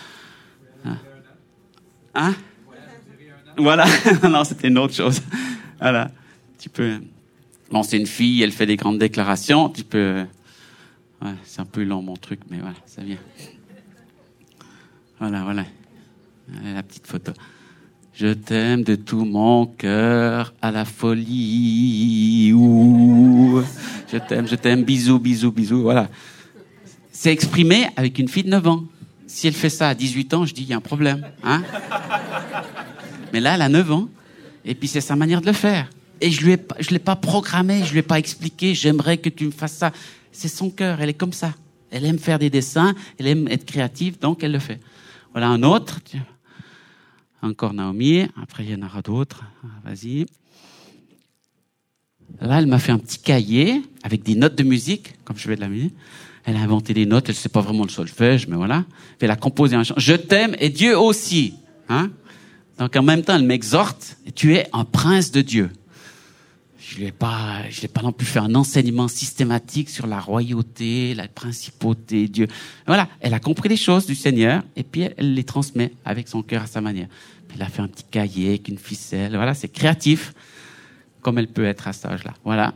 Hein? Voilà. Non, c'était une autre chose. Voilà. Tu peux... Bon, c'est une fille, elle fait des grandes déclarations. Tu peux... Ouais, c'est un peu long, mon truc, mais voilà, ça vient. Voilà, voilà. La petite photo. Je t'aime de tout mon cœur à la folie. Ouh. Je t'aime, je t'aime, bisous, bisous, bisous. Voilà. C'est exprimé avec une fille de neuf ans. Si elle fait ça à dix-huit ans, je dis, il y a un problème. Hein? Mais là, elle a neuf ans. Et puis, c'est sa manière de le faire. Et je lui ai, je l'ai pas programmé, je lui ai pas expliqué, j'aimerais que tu me fasses ça. C'est son cœur, elle est comme ça. Elle aime faire des dessins, elle aime être créative, donc elle le fait. Voilà un autre. Encore Naomi, après il y en aura d'autres. Vas-y. Là, elle m'a fait un petit cahier avec des notes de musique, comme je fais de la musique. Elle a inventé des notes, elle ne sait pas vraiment le solfège, mais voilà. Elle a composé un chant. Je t'aime et Dieu aussi. Hein? Donc en même temps, elle m'exhorte, tu es un prince de Dieu. Je ne l'ai pas, je l'ai pas non plus fait un enseignement systématique sur la royauté, la principauté, Dieu. Voilà, elle a compris les choses du Seigneur et puis elle les transmet avec son cœur à sa manière. Puis elle a fait un petit cahier avec une ficelle. Voilà, c'est créatif comme elle peut être à cet âge-là. Voilà.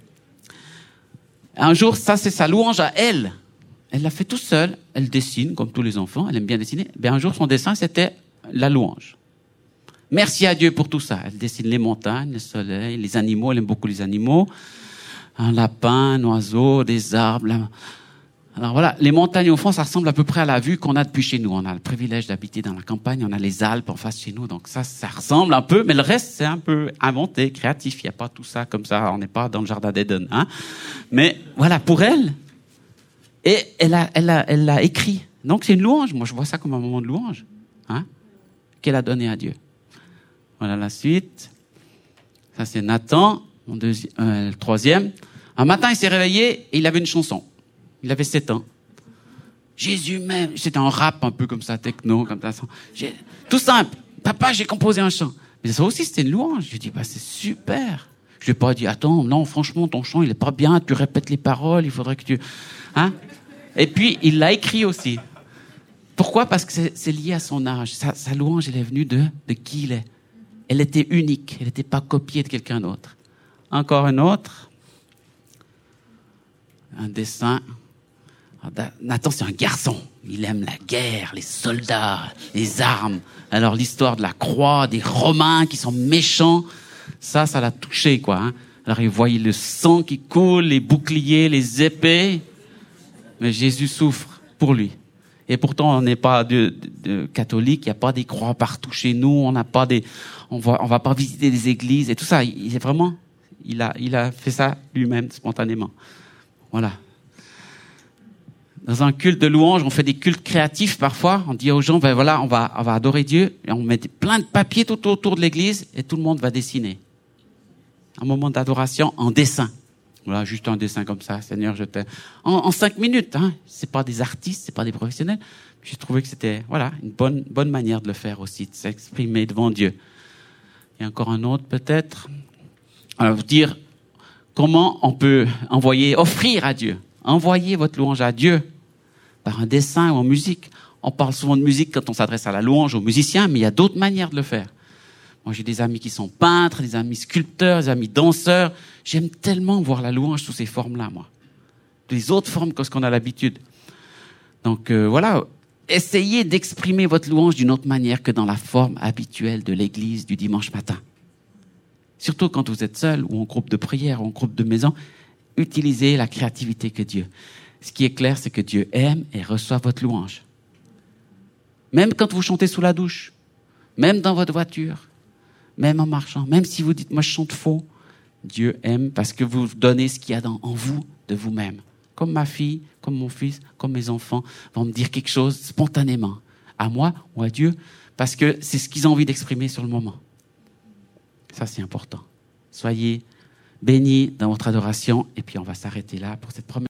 Un jour, ça c'est sa louange à elle. Elle l'a fait tout seule. Elle dessine comme tous les enfants. Elle aime bien dessiner. Ben, un jour, son dessin c'était la louange. Merci à Dieu pour tout ça. Elle dessine les montagnes, le soleil, les animaux. Elle aime beaucoup les animaux. Un lapin, un oiseau, des arbres. Là. Alors voilà, les montagnes au fond, ça ressemble à peu près à la vue qu'on a depuis chez nous. On a le privilège d'habiter dans la campagne. On a les Alpes en face chez nous. Donc ça, ça ressemble un peu. Mais le reste, c'est un peu inventé, créatif. Il n'y a pas tout ça comme ça. On n'est pas dans le jardin d'Éden. Hein. Mais voilà, pour elle. Et elle a, elle a, elle l'a écrit. Donc c'est une louange. Moi, je vois ça comme un moment de louange. Hein, qu'elle a donné à Dieu. Voilà la suite. Ça, c'est Nathan, mon deuxième, euh, le troisième. Un matin, il s'est réveillé et il avait une chanson. Il avait sept ans. Jésus m'aime. C'était un rap un peu comme ça, techno, comme ça. J'ai... Tout simple. Papa, j'ai composé un chant. Mais ça aussi, c'était une louange. Je lui ai dit, bah, c'est super. Je lui ai pas dit, attends, non, franchement, ton chant, il est pas bien. Tu répètes les paroles. Il faudrait que tu... Hein? Et puis, il l'a écrit aussi. Pourquoi? Parce que c'est, c'est lié à son âge. Sa, sa louange, elle est venue de, de qui il est. Elle était unique. Elle n'était pas copiée de quelqu'un d'autre. Encore un autre. Un dessin. Nathan, c'est un garçon. Il aime la guerre, les soldats, les armes. Alors, l'histoire de la croix, des Romains qui sont méchants, ça, ça l'a touché, quoi. Hein. Alors, il voyait le sang qui coule, les boucliers, les épées. Mais Jésus souffre pour lui. Et pourtant, on n'est pas de, de, de catholique, il n'y a pas des croix partout chez nous, on n'a pas des, on va, on va pas visiter des églises et tout ça. Il, il est vraiment, il a, il a fait ça lui-même spontanément. Voilà. Dans un culte de louange, on fait des cultes créatifs parfois. On dit aux gens, ben voilà, on va, on va adorer Dieu et on met plein de papiers tout autour de l'église et tout le monde va dessiner. Un moment d'adoration en dessin. Voilà, juste un dessin comme ça, Seigneur, je t'aime. En, en cinq minutes, hein. C'est pas des artistes, c'est pas des professionnels. J'ai trouvé que c'était, voilà, une bonne, bonne manière de le faire aussi, de s'exprimer devant Dieu. Et encore un autre, peut-être. Alors, vous dire comment on peut envoyer, offrir à Dieu. Envoyez votre louange à Dieu par un dessin ou en musique. On parle souvent de musique quand on s'adresse à la louange aux musiciens, mais il y a d'autres manières de le faire. Moi, j'ai des amis qui sont peintres, des amis sculpteurs, des amis danseurs. J'aime tellement voir la louange sous ces formes-là, moi. Des autres formes que ce qu'on a l'habitude. Donc, euh, voilà. Essayez d'exprimer votre louange d'une autre manière que dans la forme habituelle de l'église du dimanche matin. Surtout quand vous êtes seul ou en groupe de prière ou en groupe de maison, utilisez la créativité que Dieu. Ce qui est clair, c'est que Dieu aime et reçoit votre louange. Même quand vous chantez sous la douche, même dans votre voiture, même en marchant, même si vous dites « moi je chante faux », Dieu aime parce que vous donnez ce qu'il y a dans, en vous de vous-même. Comme ma fille, comme mon fils, comme mes enfants vont me dire quelque chose spontanément, à moi ou à Dieu, parce que c'est ce qu'ils ont envie d'exprimer sur le moment. Ça, c'est important. Soyez bénis dans votre adoration. Et puis on va s'arrêter là pour cette première.